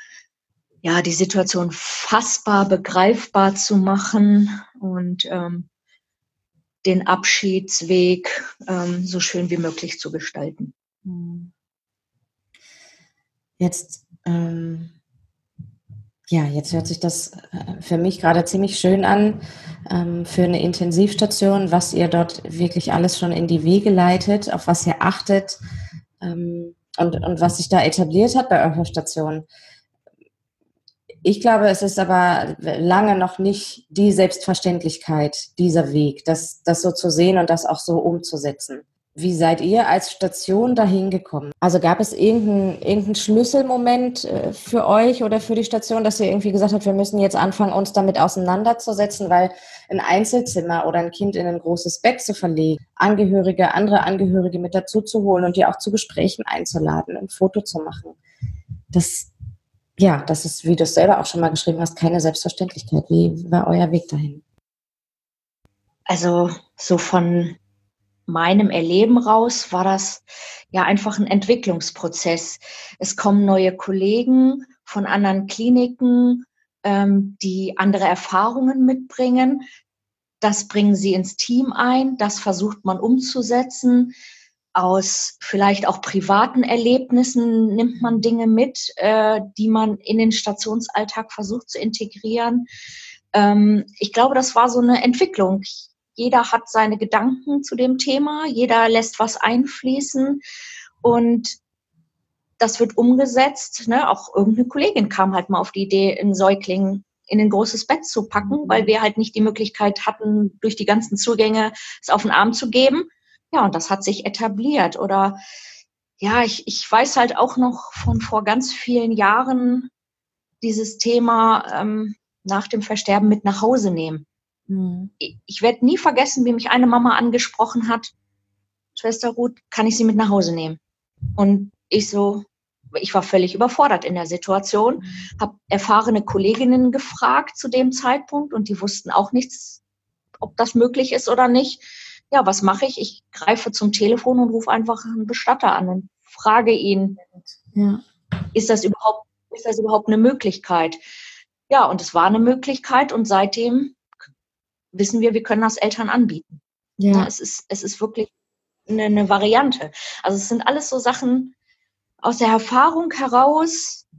Speaker 1: ja die Situation fassbar, begreifbar zu machen und ähm, den Abschiedsweg ähm, so schön wie möglich zu gestalten.
Speaker 3: Jetzt, ähm, ja, jetzt hört sich das äh, für mich gerade ziemlich schön an, ähm, für eine Intensivstation, was ihr dort wirklich alles schon in die Wege leitet, auf was ihr achtet ähm, und, und was sich da etabliert hat bei eurer Station. Ich glaube, es ist aber lange noch nicht die Selbstverständlichkeit, dieser Weg, das, das so zu sehen und das auch so umzusetzen. Wie seid ihr als Station dahin gekommen? Also gab es irgendeinen irgendeinen Schlüsselmoment für euch oder für die Station, dass ihr irgendwie gesagt habt, wir müssen jetzt anfangen, uns damit auseinanderzusetzen, weil ein Einzelzimmer oder ein Kind in ein großes Bett zu verlegen, Angehörige, andere Angehörige mit dazu zu holen und die auch zu Gesprächen einzuladen, ein Foto zu machen, das Ja, das ist, wie du es selber auch schon mal geschrieben hast, keine Selbstverständlichkeit. Wie war euer Weg dahin?
Speaker 1: Also so von meinem Erleben raus war das ja einfach ein Entwicklungsprozess. Es kommen neue Kollegen von anderen Kliniken, ähm, die andere Erfahrungen mitbringen. Das bringen sie ins Team ein, das versucht man umzusetzen. Aus vielleicht auch privaten Erlebnissen nimmt man Dinge mit, äh, die man in den Stationsalltag versucht zu integrieren. Ähm, ich glaube, das war so eine Entwicklung. Jeder hat seine Gedanken zu dem Thema, jeder lässt was einfließen und das wird umgesetzt. Ne? Auch irgendeine Kollegin kam halt mal auf die Idee, einen Säugling in ein großes Bett zu packen, weil wir halt nicht die Möglichkeit hatten, durch die ganzen Zugänge es auf den Arm zu geben. Ja, und das hat sich etabliert. Oder ja, ich, ich weiß halt auch noch von vor ganz vielen Jahren dieses Thema ähm, nach dem Versterben mit nach Hause nehmen. Mhm. Ich, ich werde nie vergessen, wie mich eine Mama angesprochen hat, Schwester Ruth, kann ich sie mit nach Hause nehmen? Und ich so, ich war völlig überfordert in der Situation, mhm. habe erfahrene Kolleginnen gefragt zu dem Zeitpunkt und die wussten auch nichts, ob das möglich ist oder nicht. Ja, was mache ich? Ich greife zum Telefon und rufe einfach einen Bestatter an und frage ihn, ja. ist das überhaupt, ist das überhaupt eine Möglichkeit? Ja, und es war eine Möglichkeit und seitdem wissen wir, wir können das Eltern anbieten. Ja. Ja, es ist, es ist wirklich eine, eine Variante. Also es sind alles so Sachen aus der Erfahrung heraus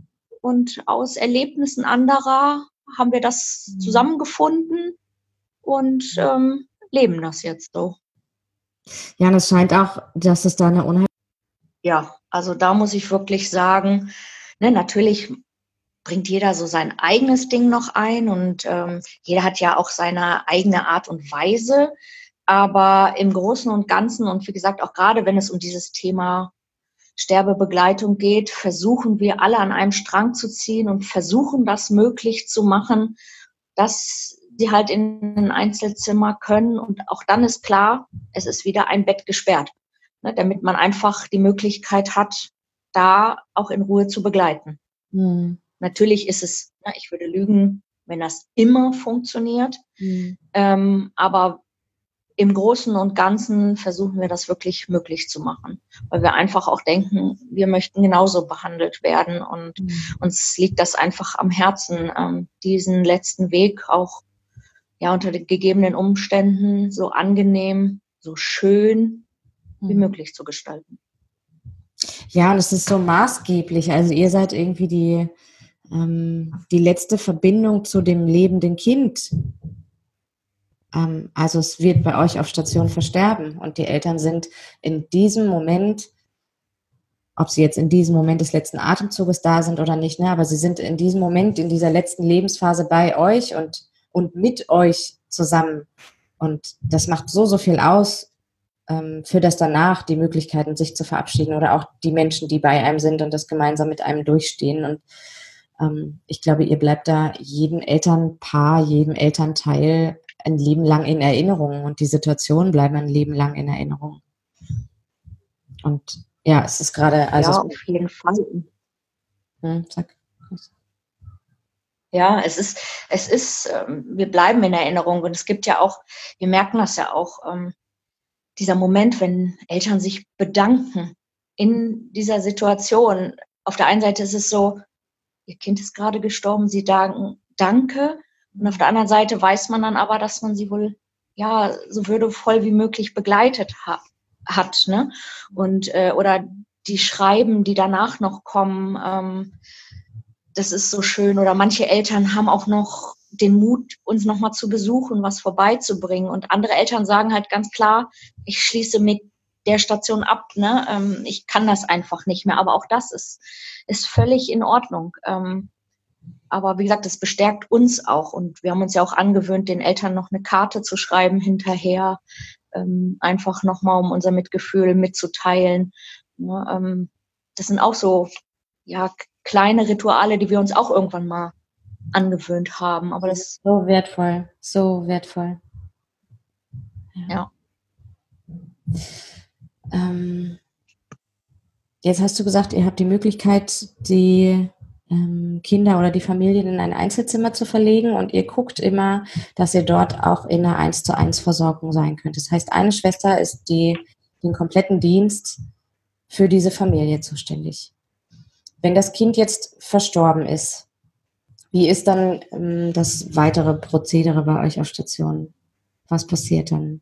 Speaker 1: und aus Erlebnissen anderer haben wir das zusammengefunden und ähm, leben das jetzt so.
Speaker 3: Ja, und es scheint auch, dass es da eine unheimliche...
Speaker 1: Ja, also da muss ich wirklich sagen, ne, natürlich bringt jeder so sein eigenes Ding noch ein und ähm, jeder hat ja auch seine eigene Art und Weise. Aber im Großen und Ganzen und wie gesagt, auch gerade wenn es um dieses Thema Sterbebegleitung geht, versuchen wir alle an einem Strang zu ziehen und versuchen das möglich zu machen, dass sie halt in ein Einzelzimmer können. Und auch dann ist klar, es ist wieder ein Bett gesperrt, ne, damit man einfach die Möglichkeit hat, da auch in Ruhe zu begleiten.
Speaker 3: Hm.
Speaker 1: Natürlich ist es, na, ich würde lügen, wenn das immer funktioniert.
Speaker 3: Hm.
Speaker 1: Ähm, aber im Großen und Ganzen versuchen wir das wirklich möglich zu machen, weil wir einfach auch denken, wir möchten genauso behandelt werden und
Speaker 3: Mhm.
Speaker 1: uns liegt das einfach am Herzen, ähm, diesen letzten Weg auch ja unter den gegebenen Umständen so angenehm, so schön wie
Speaker 3: Mhm.
Speaker 1: möglich zu gestalten.
Speaker 3: Ja, und es ist so maßgeblich. Also ihr seid irgendwie die, ähm, die letzte Verbindung zu dem lebenden Kind. Ähm, also es wird bei euch auf Station versterben und die Eltern sind in diesem Moment, ob sie jetzt in diesem Moment des letzten Atemzuges da sind oder nicht, ne, aber sie sind in diesem Moment, in dieser letzten Lebensphase bei euch und, und mit euch zusammen. Und das macht so, so viel aus ähm, für das danach, die Möglichkeiten, sich zu verabschieden oder auch die Menschen, die bei einem sind und das gemeinsam mit einem durchstehen. Und ähm, ich glaube, ihr bleibt da jedem Elternpaar, jedem Elternteil ein Leben lang in Erinnerung und die Situationen bleiben ein Leben lang in Erinnerung. Und ja, es ist gerade, also
Speaker 1: Ja,
Speaker 3: es,
Speaker 1: auf jeden Fall.
Speaker 3: hm, sag.
Speaker 1: Ja, es ist, es ist, ähm, wir bleiben in Erinnerung und es gibt ja auch, wir merken das ja auch, ähm, dieser Moment, wenn Eltern sich bedanken in dieser Situation. Auf der einen Seite ist es so, ihr Kind ist gerade gestorben, sie sagen Danke. Und auf der anderen Seite weiß man dann aber, dass man sie wohl ja so würdevoll wie möglich begleitet ha- hat, ne? Und äh, oder die Schreiben, die danach noch kommen, ähm, das ist so schön. Oder manche Eltern haben auch noch den Mut, uns nochmal zu besuchen, was vorbeizubringen. Und andere Eltern sagen halt ganz klar, ich schließe mit der Station ab, ne? Ähm, ich kann das einfach nicht mehr. Aber auch das ist, ist völlig in Ordnung. Ähm, aber wie gesagt, das bestärkt uns auch. Und wir haben uns ja auch angewöhnt, den Eltern noch eine Karte zu schreiben hinterher, ähm, einfach nochmal, um unser Mitgefühl mitzuteilen. Ja, ähm, das sind auch so ja, kleine Rituale, die wir uns auch irgendwann mal angewöhnt haben. Aber das
Speaker 3: So wertvoll, so wertvoll.
Speaker 1: ja.
Speaker 3: Ähm, jetzt hast du gesagt, ihr habt die Möglichkeit, die ähm, Kinder oder die Familien in ein Einzelzimmer zu verlegen und ihr guckt immer, dass ihr dort auch in einer eins zu eins Versorgung sein könnt. Das heißt, eine Schwester ist die, den kompletten Dienst für diese Familie zuständig. Wenn das Kind jetzt verstorben ist, wie ist dann ähm, das weitere Prozedere bei euch auf Station? Was passiert dann?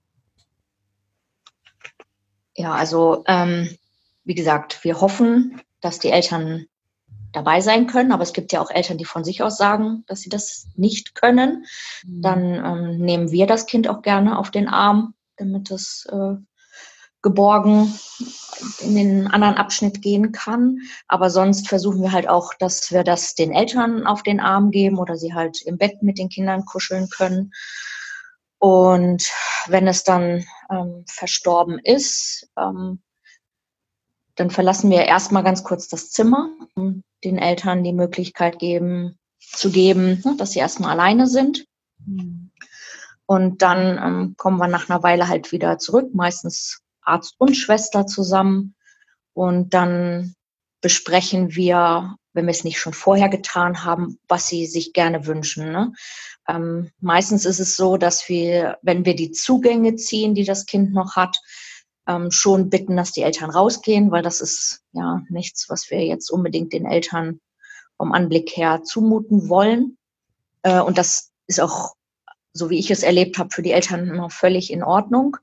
Speaker 1: Ja, also ähm, wie gesagt, wir hoffen, dass die Eltern dabei sein können, aber es gibt ja auch Eltern, die von sich aus sagen, dass sie das nicht können. Dann ähm, nehmen wir das Kind auch gerne auf den Arm, damit es äh, geborgen in den anderen Abschnitt gehen kann. Aber sonst versuchen wir halt auch, dass wir das den Eltern auf den Arm geben oder sie halt im Bett mit den Kindern kuscheln können. Und wenn es dann ähm, verstorben ist, ähm, dann verlassen wir erstmal ganz kurz das Zimmer, um den Eltern die Möglichkeit geben, zu geben, ne, dass sie erstmal alleine sind.
Speaker 3: Mhm.
Speaker 1: Und dann ähm, kommen wir nach einer Weile halt wieder zurück, meistens Arzt und Schwester zusammen. Und dann besprechen wir, wenn wir es nicht schon vorher getan haben, was sie sich gerne wünschen. Ne? Ähm, meistens ist es so, dass wir, wenn wir die Zugänge ziehen, die das Kind noch hat, ähm, schon bitten, dass die Eltern rausgehen, weil das ist ja nichts, was wir jetzt unbedingt den Eltern vom Anblick her zumuten wollen. Äh, und das ist auch, so wie ich es erlebt habe, für die Eltern immer völlig in Ordnung.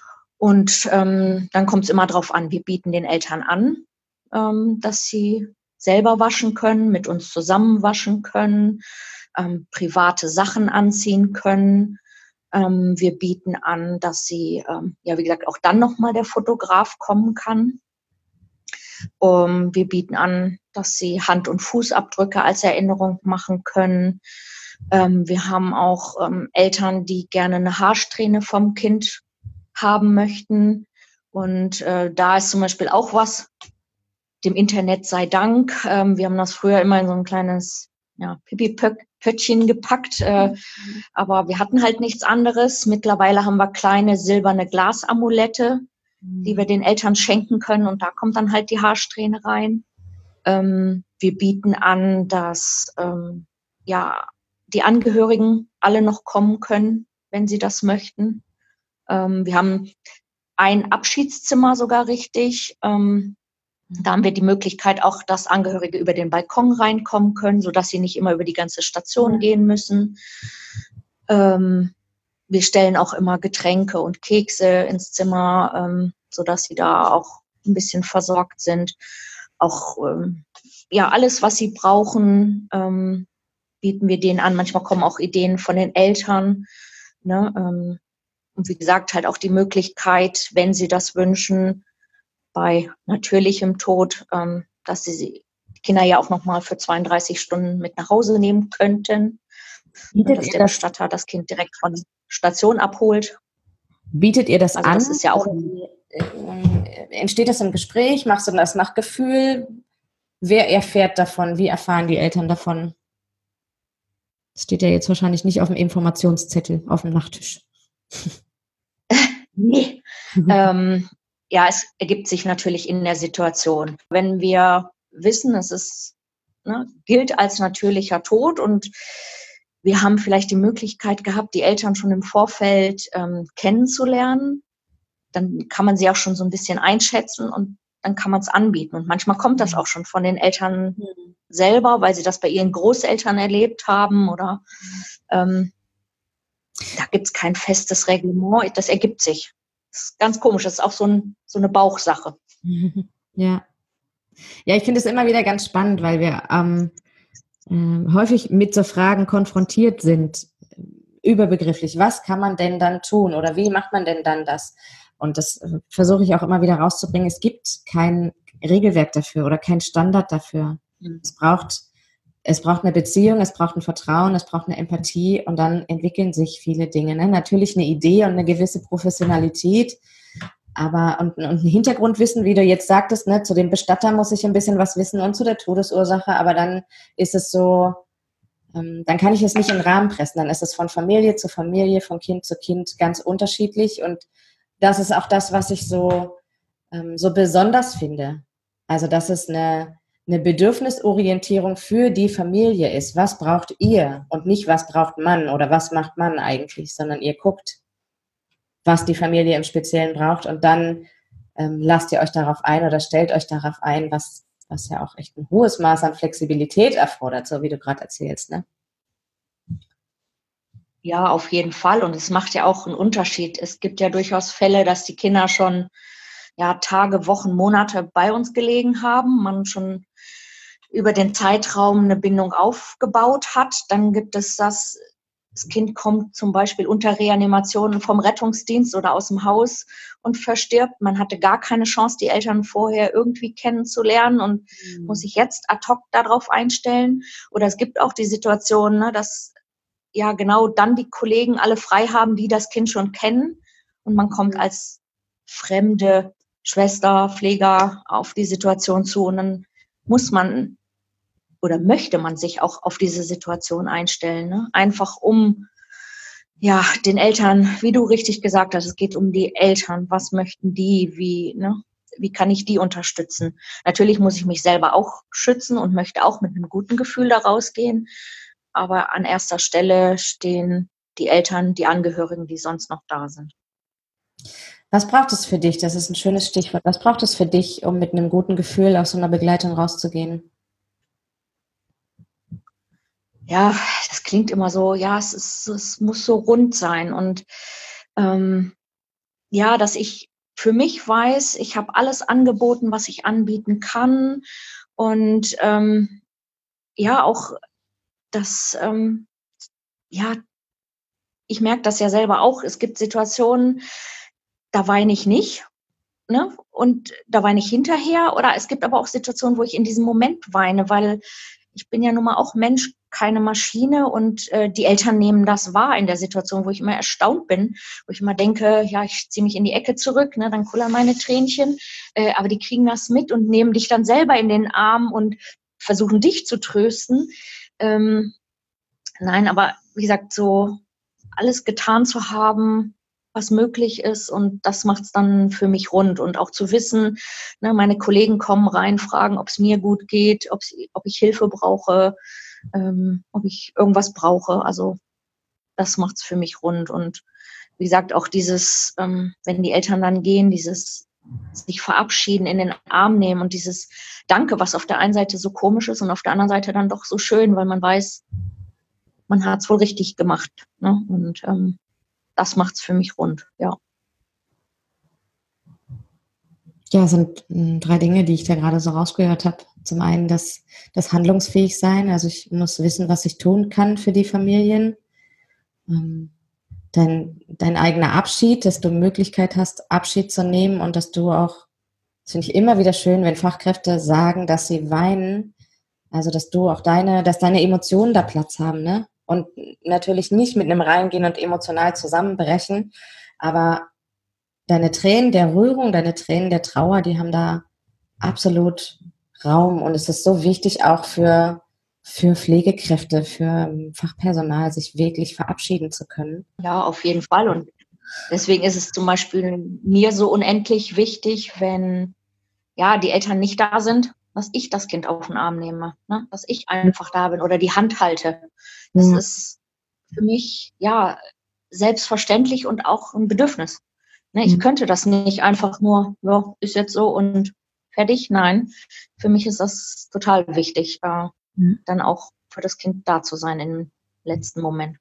Speaker 1: Und ähm, dann kommt es immer darauf an, wir bieten den Eltern an, ähm, dass sie selber waschen können, mit uns zusammen waschen können, ähm, private Sachen anziehen können. Ähm, wir bieten an, dass sie, ähm, ja wie gesagt, auch dann nochmal der Fotograf kommen kann. Um, wir bieten an, dass sie Hand- und Fußabdrücke als Erinnerung machen können. Ähm, wir haben auch ähm, Eltern, die gerne eine Haarsträhne vom Kind haben möchten. Und äh, da ist zum Beispiel auch was, dem Internet sei Dank. Ähm, wir haben das früher immer in so ein kleines ja, Pipi-Pöttchen gepackt, äh, aber wir hatten halt nichts anderes. Mittlerweile haben wir kleine silberne Glasamulette, die wir den Eltern schenken können. Und da kommt dann halt die Haarsträhne rein. Ähm, wir bieten an, dass ähm, ja, die Angehörigen alle noch kommen können, wenn sie das möchten. Ähm, wir haben ein Abschiedszimmer sogar richtig. Ähm, da haben wir die Möglichkeit auch, dass Angehörige über den Balkon reinkommen können, sodass sie nicht immer über die ganze Station ja. gehen müssen. Ähm, Wir stellen auch immer Getränke und Kekse ins Zimmer, ähm, sodass sie da auch ein bisschen versorgt sind. Auch ähm, ja alles, was sie brauchen, ähm, bieten wir denen an. Manchmal kommen auch Ideen von den Eltern. Ne? Ähm, und wie gesagt, halt auch die Möglichkeit, wenn sie das wünschen, bei natürlichem Tod, ähm, dass sie die Kinder ja auch nochmal für zweiunddreißig Stunden mit nach Hause nehmen könnten. Und dass der Bestatter das Kind direkt von der Station abholt.
Speaker 3: Bietet ihr das
Speaker 1: also
Speaker 3: an?
Speaker 1: Das ist ja auch
Speaker 3: entsteht das im Gespräch? Machst du das nach Gefühl? Wer erfährt davon? Wie erfahren die Eltern davon? Das steht ja jetzt wahrscheinlich nicht auf dem Informationszettel, auf dem Nachttisch.
Speaker 1: nee. ähm, ja, es ergibt sich natürlich in der Situation. Wenn wir wissen, es ist, ne, gilt als natürlicher Tod und wir haben vielleicht die Möglichkeit gehabt, die Eltern schon im Vorfeld ähm, kennenzulernen, dann kann man sie auch schon so ein bisschen einschätzen und dann kann man es anbieten. Und manchmal kommt das auch schon von den Eltern mhm. selber, weil sie das bei ihren Großeltern erlebt haben oder ähm, da gibt es kein festes Reglement, das ergibt sich. Das ist ganz komisch, das ist auch so, ein, so eine Bauchsache.
Speaker 3: Ja, ja, ich finde es immer wieder ganz spannend, weil wir ähm, äh, häufig mit so Fragen konfrontiert sind, überbegrifflich. Was kann man denn dann tun oder wie macht man denn dann das? Und das äh, versuche ich auch immer wieder rauszubringen. Es gibt kein Regelwerk dafür oder kein Standard dafür. Mhm. Es braucht, es braucht eine Beziehung, es braucht ein Vertrauen, es braucht eine Empathie und dann entwickeln sich viele Dinge. Ne? Natürlich eine Idee und eine gewisse Professionalität, aber und, und ein Hintergrundwissen, wie du jetzt sagtest, ne? Zu dem Bestatter muss ich ein bisschen was wissen und zu der Todesursache, aber dann ist es so, ähm, dann kann ich es nicht in den Rahmen pressen. Dann ist es von Familie zu Familie, von Kind zu Kind ganz unterschiedlich und das ist auch das, was ich so, ähm, so besonders finde. Also, dass es eine, eine Bedürfnisorientierung für die Familie ist. Was braucht ihr? Und nicht, was braucht man oder was macht man eigentlich, sondern ihr guckt, was die Familie im Speziellen braucht und dann ähm, lasst ihr euch darauf ein oder stellt euch darauf ein, was, was ja auch echt ein hohes Maß an Flexibilität erfordert, so wie du gerade erzählst, ne?
Speaker 1: Ja, auf jeden Fall. Und es macht ja auch einen Unterschied. Es gibt ja durchaus Fälle, dass die Kinder schon ja, Tage, Wochen, Monate bei uns gelegen haben, man schon über den Zeitraum eine Bindung aufgebaut hat. Dann gibt es das, das Kind kommt zum Beispiel unter Reanimation vom Rettungsdienst oder aus dem Haus und verstirbt. Man hatte gar keine Chance, die Eltern vorher irgendwie kennenzulernen und mhm. muss sich jetzt ad hoc darauf einstellen. Oder es gibt auch die Situation, ne, dass ja genau dann die Kollegen alle frei haben, die das Kind schon kennen und man kommt mhm. als fremde Schwester, Pfleger auf die Situation zu und dann muss man oder möchte man sich auch auf diese Situation einstellen, ne? Einfach um ja den Eltern, wie du richtig gesagt hast, es geht um die Eltern, was möchten die, wie, ne? Wie kann ich die unterstützen? Natürlich muss ich mich selber auch schützen und möchte auch mit einem guten Gefühl da rausgehen. Aber an erster Stelle stehen die Eltern, die Angehörigen, die sonst noch da sind.
Speaker 3: Was braucht es für dich? Das ist ein schönes Stichwort. Was braucht es für dich, um mit einem guten Gefühl aus so einer Begleitung rauszugehen?
Speaker 1: Ja, das klingt immer so, ja, es, ist, es muss so rund sein. Und ähm, ja, dass ich für mich weiß, ich habe alles angeboten, was ich anbieten kann. Und ähm, ja, auch das, ähm, ja, ich merke das ja selber auch. Es gibt Situationen, da weine ich nicht, ne? Und da weine ich hinterher. Oder es gibt aber auch Situationen, wo ich in diesem Moment weine, weil ich bin ja nun mal auch Mensch, keine Maschine. Und äh, die Eltern nehmen das wahr in der Situation, wo ich immer erstaunt bin, wo ich immer denke, ja, ich ziehe mich in die Ecke zurück, ne? Dann kullern meine Tränchen. Äh, aber die kriegen das mit und nehmen dich dann selber in den Arm und versuchen dich zu trösten. Ähm, nein, aber wie gesagt, so alles getan zu haben, was möglich ist, und das macht es dann für mich rund. Und auch zu wissen, ne, meine Kollegen kommen rein, fragen, ob es mir gut geht, ob ich Hilfe brauche, ähm, ob ich irgendwas brauche. Also das macht es für mich rund. Und wie gesagt, auch dieses, ähm, wenn die Eltern dann gehen, dieses sich verabschieden, in den Arm nehmen und dieses Danke, was auf der einen Seite so komisch ist und auf der anderen Seite dann doch so schön, weil man weiß, man hat es wohl richtig gemacht. Ne? Und ähm, das macht es für mich rund, ja.
Speaker 3: Ja, es sind mh, drei Dinge, die ich da gerade so rausgehört habe. Zum einen das, das Handlungsfähigsein, also ich muss wissen, was ich tun kann für die Familien. Ähm, dein, dein eigener Abschied, dass du Möglichkeit hast, Abschied zu nehmen, und dass du auch, das finde ich immer wieder schön, wenn Fachkräfte sagen, dass sie weinen, also dass du auch deine, dass deine Emotionen da Platz haben, ne? Und natürlich nicht mit einem reingehen und emotional zusammenbrechen, aber deine Tränen der Rührung, deine Tränen der Trauer, die haben da absolut Raum. Und es ist so wichtig auch für, für Pflegekräfte, für Fachpersonal, sich wirklich verabschieden zu können.
Speaker 1: Ja, auf jeden Fall. Und deswegen ist es zum Beispiel mir so unendlich wichtig, wenn ja die Eltern nicht da sind, dass ich das Kind auf den Arm nehme, ne? Dass ich einfach da bin oder die Hand halte. Das ja. ist für mich ja selbstverständlich und auch ein Bedürfnis. Ne? Ich mhm. könnte das nicht einfach nur, ja, ist jetzt so und fertig. Nein, für mich ist das total wichtig, äh, mhm. dann auch für das Kind da zu sein im letzten Moment.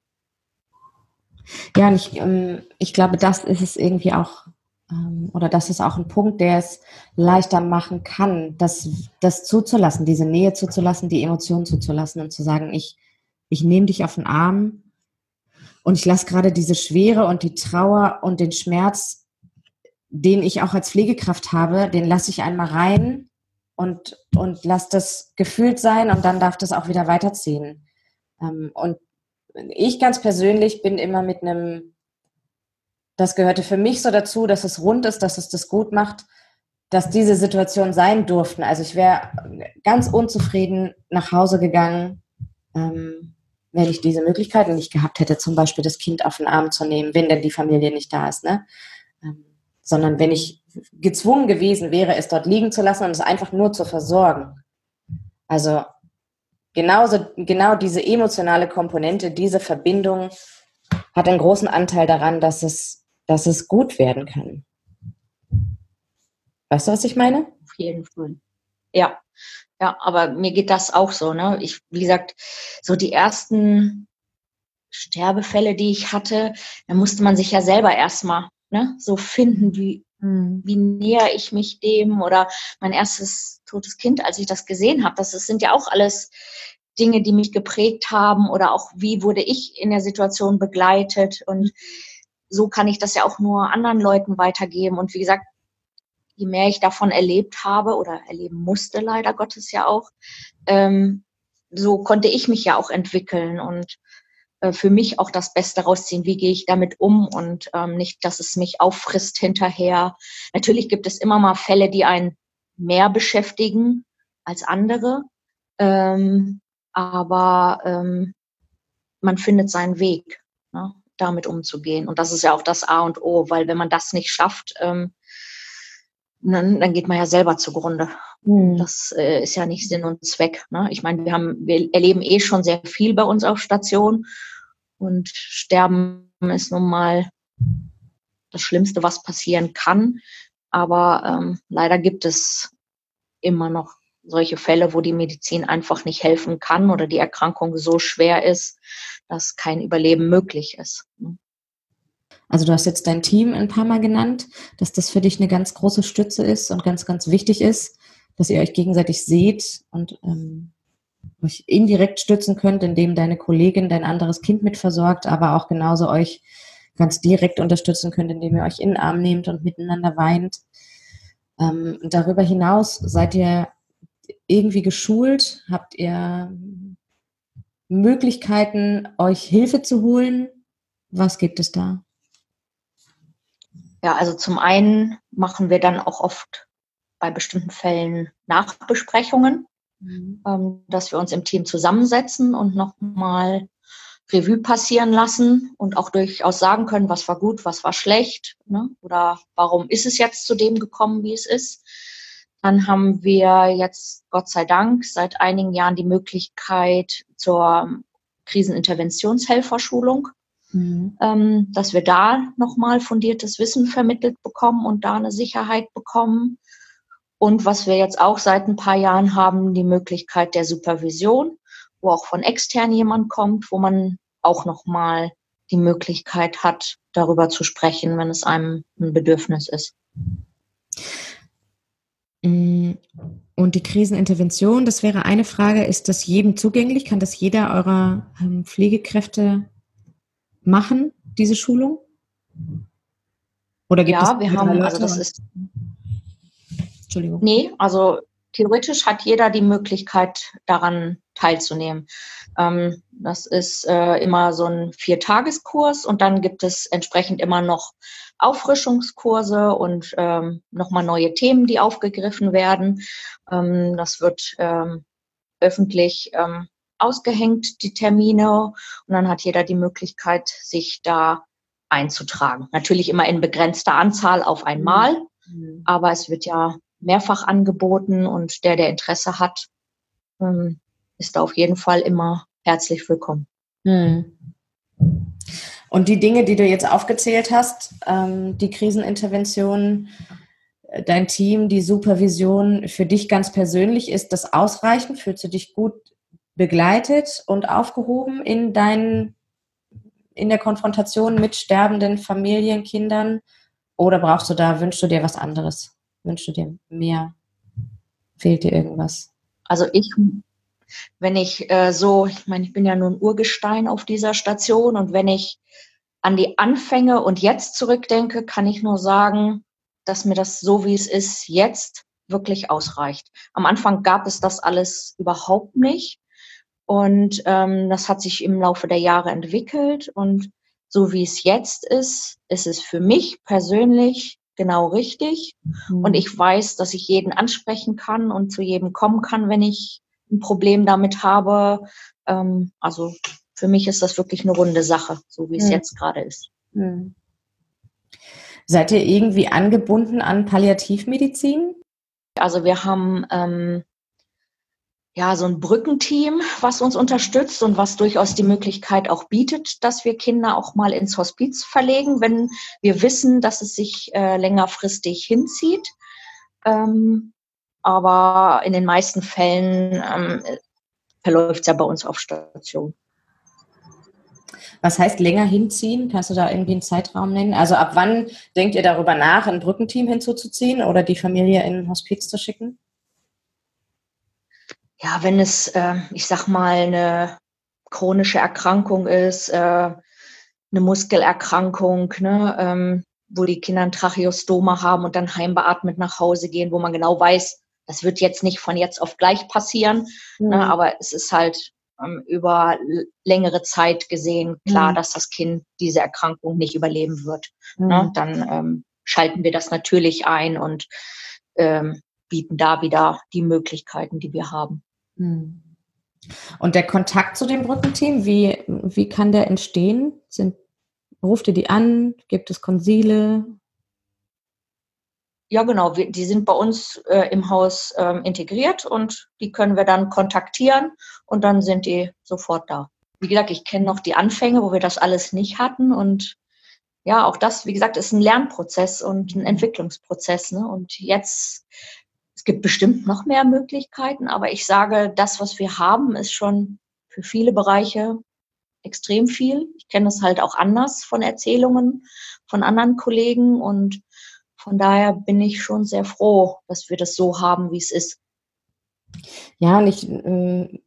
Speaker 3: Ja, und ich, ähm, ich glaube, das ist es irgendwie auch, ähm, oder das ist auch ein Punkt, der es leichter machen kann, das, das zuzulassen, diese Nähe zuzulassen, die Emotionen zuzulassen und zu sagen, ich, ich nehme dich auf den Arm und ich lasse gerade diese Schwere und die Trauer und den Schmerz, den ich auch als Pflegekraft habe, den lasse ich einmal rein und, und lasse das gefühlt sein, und dann darf das auch wieder weiterziehen. Ähm, und ich ganz persönlich bin immer mit einem, das gehörte für mich so dazu, dass es rund ist, dass es das gut macht, dass diese Situation sein durften. Also ich wäre ganz unzufrieden nach Hause gegangen, ähm, wenn ich diese Möglichkeiten nicht gehabt hätte, zum Beispiel das Kind auf den Arm zu nehmen, wenn denn die Familie nicht da ist, ne? Ähm, sondern wenn ich gezwungen gewesen wäre, es dort liegen zu lassen und es einfach nur zu versorgen. Also genauso, genau diese emotionale Komponente, diese Verbindung hat einen großen Anteil daran, dass es, dass es gut werden kann. Weißt du, was ich meine?
Speaker 1: Auf jeden Fall. Ja, ja, aber mir geht das auch so, ne? Ich, wie gesagt, so die ersten Sterbefälle, die ich hatte, da musste man sich ja selber erstmal, ne, so finden, wie, wie näher ich mich dem, oder mein erstes totes Kind, als ich das gesehen habe. Das, das sind ja auch alles Dinge, die mich geprägt haben, oder auch wie wurde ich in der Situation begleitet, und so kann ich das ja auch nur anderen Leuten weitergeben. Und wie gesagt, je mehr ich davon erlebt habe oder erleben musste, leider Gottes ja auch, ähm, so konnte ich mich ja auch entwickeln und äh, für mich auch das Beste rausziehen. Wie gehe ich damit um, und ähm, nicht, dass es mich auffrisst hinterher. Natürlich gibt es immer mal Fälle, die einen mehr beschäftigen als andere, ähm, aber ähm, man findet seinen Weg, ne, damit umzugehen. Und das ist ja auch das A und O, weil wenn man das nicht schafft, ähm, Dann, dann geht man ja selber zugrunde. Mhm. Das äh, ist ja nicht Sinn und Zweck. Ne? Ich meine, wir haben, wir erleben eh schon sehr viel bei uns auf Station, und Sterben ist nun mal das Schlimmste, was passieren kann. Aber ähm, leider gibt es immer noch solche Fälle, wo die Medizin einfach nicht helfen kann oder die Erkrankung so schwer ist, dass kein Überleben möglich ist. Ne?
Speaker 3: Also du hast jetzt dein Team ein paar Mal genannt, dass das für dich eine ganz große Stütze ist und ganz, ganz wichtig ist, dass ihr euch gegenseitig seht und ähm, euch indirekt stützen könnt, indem deine Kollegin dein anderes Kind mitversorgt, aber auch genauso euch ganz direkt unterstützen könnt, indem ihr euch in den Arm nehmt und miteinander weint. Ähm, darüber hinaus seid ihr irgendwie geschult? Habt ihr Möglichkeiten, euch Hilfe zu holen? Was gibt es da?
Speaker 1: Ja, also zum einen machen wir dann auch oft bei bestimmten Fällen Nachbesprechungen, mhm. ähm, dass wir uns im Team zusammensetzen und nochmal Revue passieren lassen und auch durchaus sagen können, was war gut, was war schlecht, ne? Oder warum ist es jetzt zu dem gekommen, wie es ist. Dann haben wir jetzt, Gott sei Dank, seit einigen Jahren die Möglichkeit zur Kriseninterventionshelferschulung, mhm. ähm, dass wir da nochmal fundiertes Wissen vermittelt bekommen und da eine Sicherheit bekommen. Und was wir jetzt auch seit ein paar Jahren haben, die Möglichkeit der Supervision, wo auch von extern jemand kommt, wo man auch nochmal die Möglichkeit hat, darüber zu sprechen, wenn es einem ein Bedürfnis ist.
Speaker 3: Und die Krisenintervention, das wäre eine Frage, ist das jedem zugänglich? Kann das jeder eurer ähm, Pflegekräfte machen, diese Schulung? Oder gibt
Speaker 1: ja,
Speaker 3: es
Speaker 1: wir haben, also das ist,
Speaker 3: Entschuldigung.
Speaker 1: Nee, also theoretisch hat jeder die Möglichkeit, daran teilzunehmen. Ähm, das ist äh, immer so ein Viertageskurs und dann gibt es entsprechend immer noch Auffrischungskurse und ähm, nochmal neue Themen, die aufgegriffen werden. Ähm, das wird ähm, öffentlich ähm, ausgehängt, die Termine, und dann hat jeder die Möglichkeit, sich da einzutragen. Natürlich immer in begrenzter Anzahl auf einmal, mhm. aber es wird ja mehrfach angeboten und der, der Interesse hat, ähm, ist da auf jeden Fall immer herzlich willkommen.
Speaker 3: Mhm. Und die Dinge, die du jetzt aufgezählt hast, ähm, die Krisenintervention, dein Team, die Supervision, für dich ganz persönlich, ist das ausreichend? Fühlst du dich gut begleitet und aufgehoben in deinen, in der Konfrontation mit sterbenden Familien, Kindern? Oder brauchst du da, wünschst du dir was anderes? Wünschst du dir mehr? Fehlt dir irgendwas?
Speaker 1: Also ich, wenn ich äh, so, ich meine, ich bin ja nun Urgestein auf dieser Station, und wenn ich an die Anfänge und jetzt zurückdenke, kann ich nur sagen, dass mir das so, wie es ist, jetzt wirklich ausreicht. Am Anfang gab es das alles überhaupt nicht, und ähm, das hat sich im Laufe der Jahre entwickelt, und so wie es jetzt ist, ist es für mich persönlich genau richtig. Mhm. Und ich weiß, dass ich jeden ansprechen kann und zu jedem kommen kann, wenn ich ein Problem damit habe. Ähm, also für mich ist das wirklich eine runde Sache, so wie es mhm. jetzt gerade ist.
Speaker 3: Mhm. Seid ihr irgendwie angebunden an Palliativmedizin?
Speaker 1: Also wir haben ähm, ja so ein Brückenteam, was uns unterstützt und was durchaus die Möglichkeit auch bietet, dass wir Kinder auch mal ins Hospiz verlegen, wenn wir wissen, dass es sich äh, längerfristig hinzieht. Ähm, aber in den meisten Fällen ähm, verläuft es ja bei uns auf Station.
Speaker 3: Was heißt länger hinziehen? Kannst du da irgendwie einen Zeitraum nennen? Also ab wann denkt ihr darüber nach, ein Brückenteam hinzuzuziehen oder die Familie in ein Hospiz zu schicken?
Speaker 1: Ja, wenn es, äh, ich sag mal, eine chronische Erkrankung ist, äh, eine Muskelerkrankung, ne, ähm, wo die Kinder ein Tracheostoma haben und dann heimbeatmet nach Hause gehen, wo man genau weiß, das wird jetzt nicht von jetzt auf gleich passieren, mhm. ne, aber es ist halt ähm, über l- längere Zeit gesehen klar, mhm. dass das Kind diese Erkrankung nicht überleben wird. Mhm. Ne, dann ähm, schalten wir das natürlich ein und ähm, bieten da wieder die Möglichkeiten, die wir haben.
Speaker 3: Und der Kontakt zu dem Brückenteam, wie, wie kann der entstehen? Sind, ruft ihr die an? Gibt es Konsile?
Speaker 1: Ja, genau. Wir, die sind bei uns äh, im Haus ähm, integriert, und die können wir dann kontaktieren, und dann sind die sofort da. Wie gesagt, ich kenne noch die Anfänge, wo wir das alles nicht hatten, und ja, auch das, wie gesagt, ist ein Lernprozess und ein Entwicklungsprozess, ne? Und jetzt, es gibt bestimmt noch mehr Möglichkeiten, aber ich sage, das, was wir haben, ist schon für viele Bereiche extrem viel. Ich kenne das halt auch anders von Erzählungen von anderen Kollegen, und von daher bin ich schon sehr froh, dass wir das so haben, wie es ist.
Speaker 3: Ja, und ich, äh,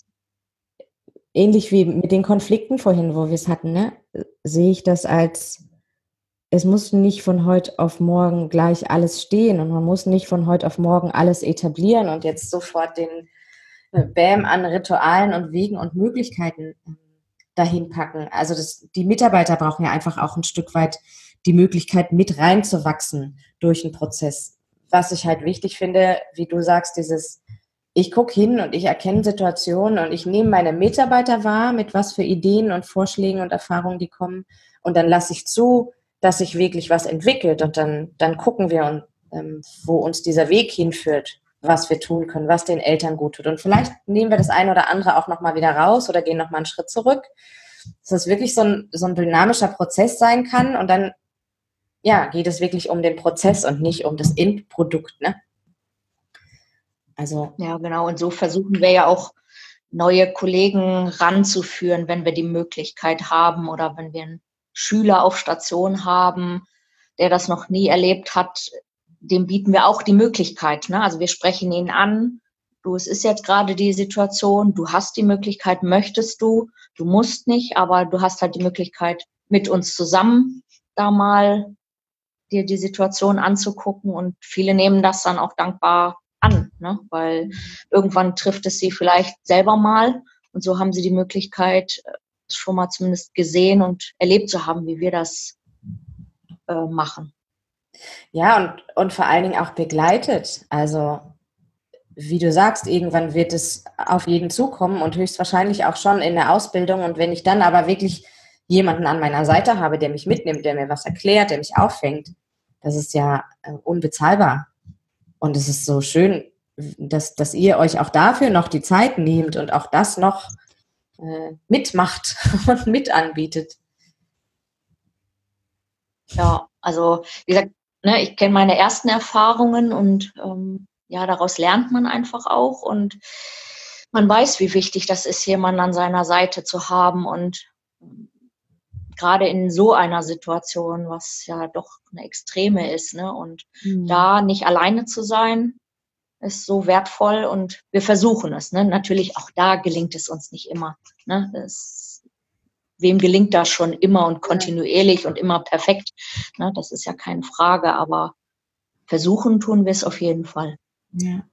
Speaker 3: ähnlich wie mit den Konflikten vorhin, wo wir es hatten, ne, sehe ich das als, es muss nicht von heute auf morgen gleich alles stehen und man muss nicht von heute auf morgen alles etablieren und jetzt sofort den äh, Bam an Ritualen und Wegen und Möglichkeiten äh, dahin packen. Also das, die Mitarbeiter brauchen ja einfach auch ein Stück weit die Möglichkeit, mit reinzuwachsen durch den Prozess. Was ich halt wichtig finde, wie du sagst, dieses, ich gucke hin und ich erkenne Situationen und ich nehme meine Mitarbeiter wahr, mit was für Ideen und Vorschlägen und Erfahrungen die kommen und dann lasse ich zu, dass sich wirklich was entwickelt und dann, dann gucken wir, ähm, wo uns dieser Weg hinführt, was wir tun können, was den Eltern gut tut. Und vielleicht nehmen wir das eine oder andere auch nochmal wieder raus oder gehen nochmal einen Schritt zurück, dass das wirklich so ein, so ein dynamischer Prozess sein kann und dann ja, geht es wirklich um den Prozess und nicht um das Endprodukt, ne? Also.
Speaker 1: Ja, genau. Und so versuchen wir ja auch neue Kollegen ranzuführen, wenn wir die Möglichkeit haben oder wenn wir einen Schüler auf Station haben, der das noch nie erlebt hat, dem bieten wir auch die Möglichkeit, ne? Also wir sprechen ihn an. Du, es ist jetzt gerade die Situation, du hast die Möglichkeit, möchtest du, du musst nicht, aber du hast halt die Möglichkeit, mit uns zusammen da mal dir die Situation anzugucken und viele nehmen das dann auch dankbar an, ne? Weil irgendwann trifft es sie vielleicht selber mal und so haben sie die Möglichkeit, schon mal zumindest gesehen und erlebt zu haben, wie wir das äh, machen.
Speaker 3: Ja, und, und vor allen Dingen auch begleitet. Also wie du sagst, irgendwann wird es auf jeden zukommen und höchstwahrscheinlich auch schon in der Ausbildung. Und wenn ich dann aber wirklich jemanden an meiner Seite habe, der mich mitnimmt, der mir was erklärt, der mich auffängt, das ist ja äh, unbezahlbar. Und es ist so schön, dass, dass ihr euch auch dafür noch die Zeit nehmt und auch das noch äh, mitmacht und mit anbietet.
Speaker 1: Ja, also wie gesagt, ne, ich kenne meine ersten Erfahrungen und ähm, ja, daraus lernt man einfach auch und man weiß, wie wichtig das ist, jemanden an seiner Seite zu haben und ähm, gerade in so einer Situation, was ja doch eine Extreme ist, ne, und mhm. da nicht alleine zu sein, ist so wertvoll und wir versuchen es, ne, natürlich auch da gelingt es uns nicht immer, ne, das, wem gelingt das schon immer und kontinuierlich und immer perfekt, ne, das ist ja keine Frage, aber versuchen tun wir es auf jeden Fall.
Speaker 3: Ja.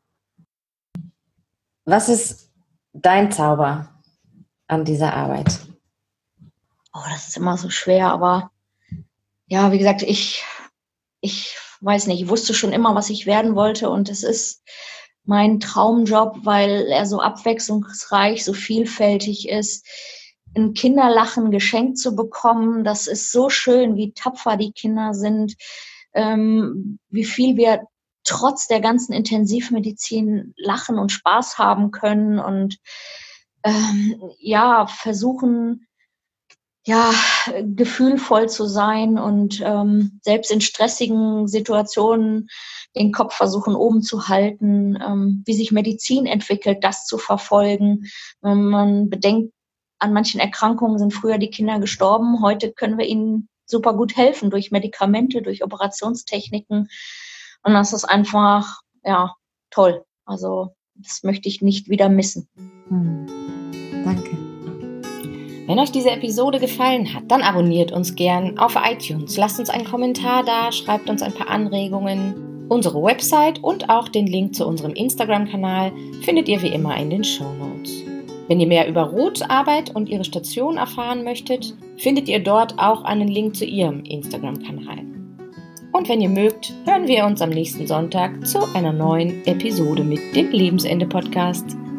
Speaker 3: Was ist dein Zauber an dieser Arbeit?
Speaker 1: Oh, das ist immer so schwer, aber ja, wie gesagt, ich, ich weiß nicht, ich wusste schon immer, was ich werden wollte und es ist mein Traumjob, weil er so abwechslungsreich, so vielfältig ist. Ein Kinderlachen geschenkt zu bekommen, das ist so schön, wie tapfer die Kinder sind, ähm, wie viel wir trotz der ganzen Intensivmedizin lachen und Spaß haben können und ähm, ja, versuchen, ja, gefühlvoll zu sein und ähm, selbst in stressigen Situationen den Kopf versuchen oben zu halten, ähm, wie sich Medizin entwickelt, das zu verfolgen. Wenn man bedenkt, an manchen Erkrankungen sind früher die Kinder gestorben, heute können wir ihnen super gut helfen durch Medikamente, durch Operationstechniken und das ist einfach, ja, toll. Also das möchte ich nicht wieder missen.
Speaker 3: Hm. Danke. Wenn euch diese Episode gefallen hat, dann abonniert uns gern auf iTunes. Lasst uns einen Kommentar da, schreibt uns ein paar Anregungen. Unsere Website und auch den Link zu unserem Instagram-Kanal findet ihr wie immer in den Shownotes. Wenn ihr mehr über Ruths Arbeit und ihre Station erfahren möchtet, findet ihr dort auch einen Link zu ihrem Instagram-Kanal. Und wenn ihr mögt, hören wir uns am nächsten Sonntag zu einer neuen Episode mit dem Lebensende-Podcast.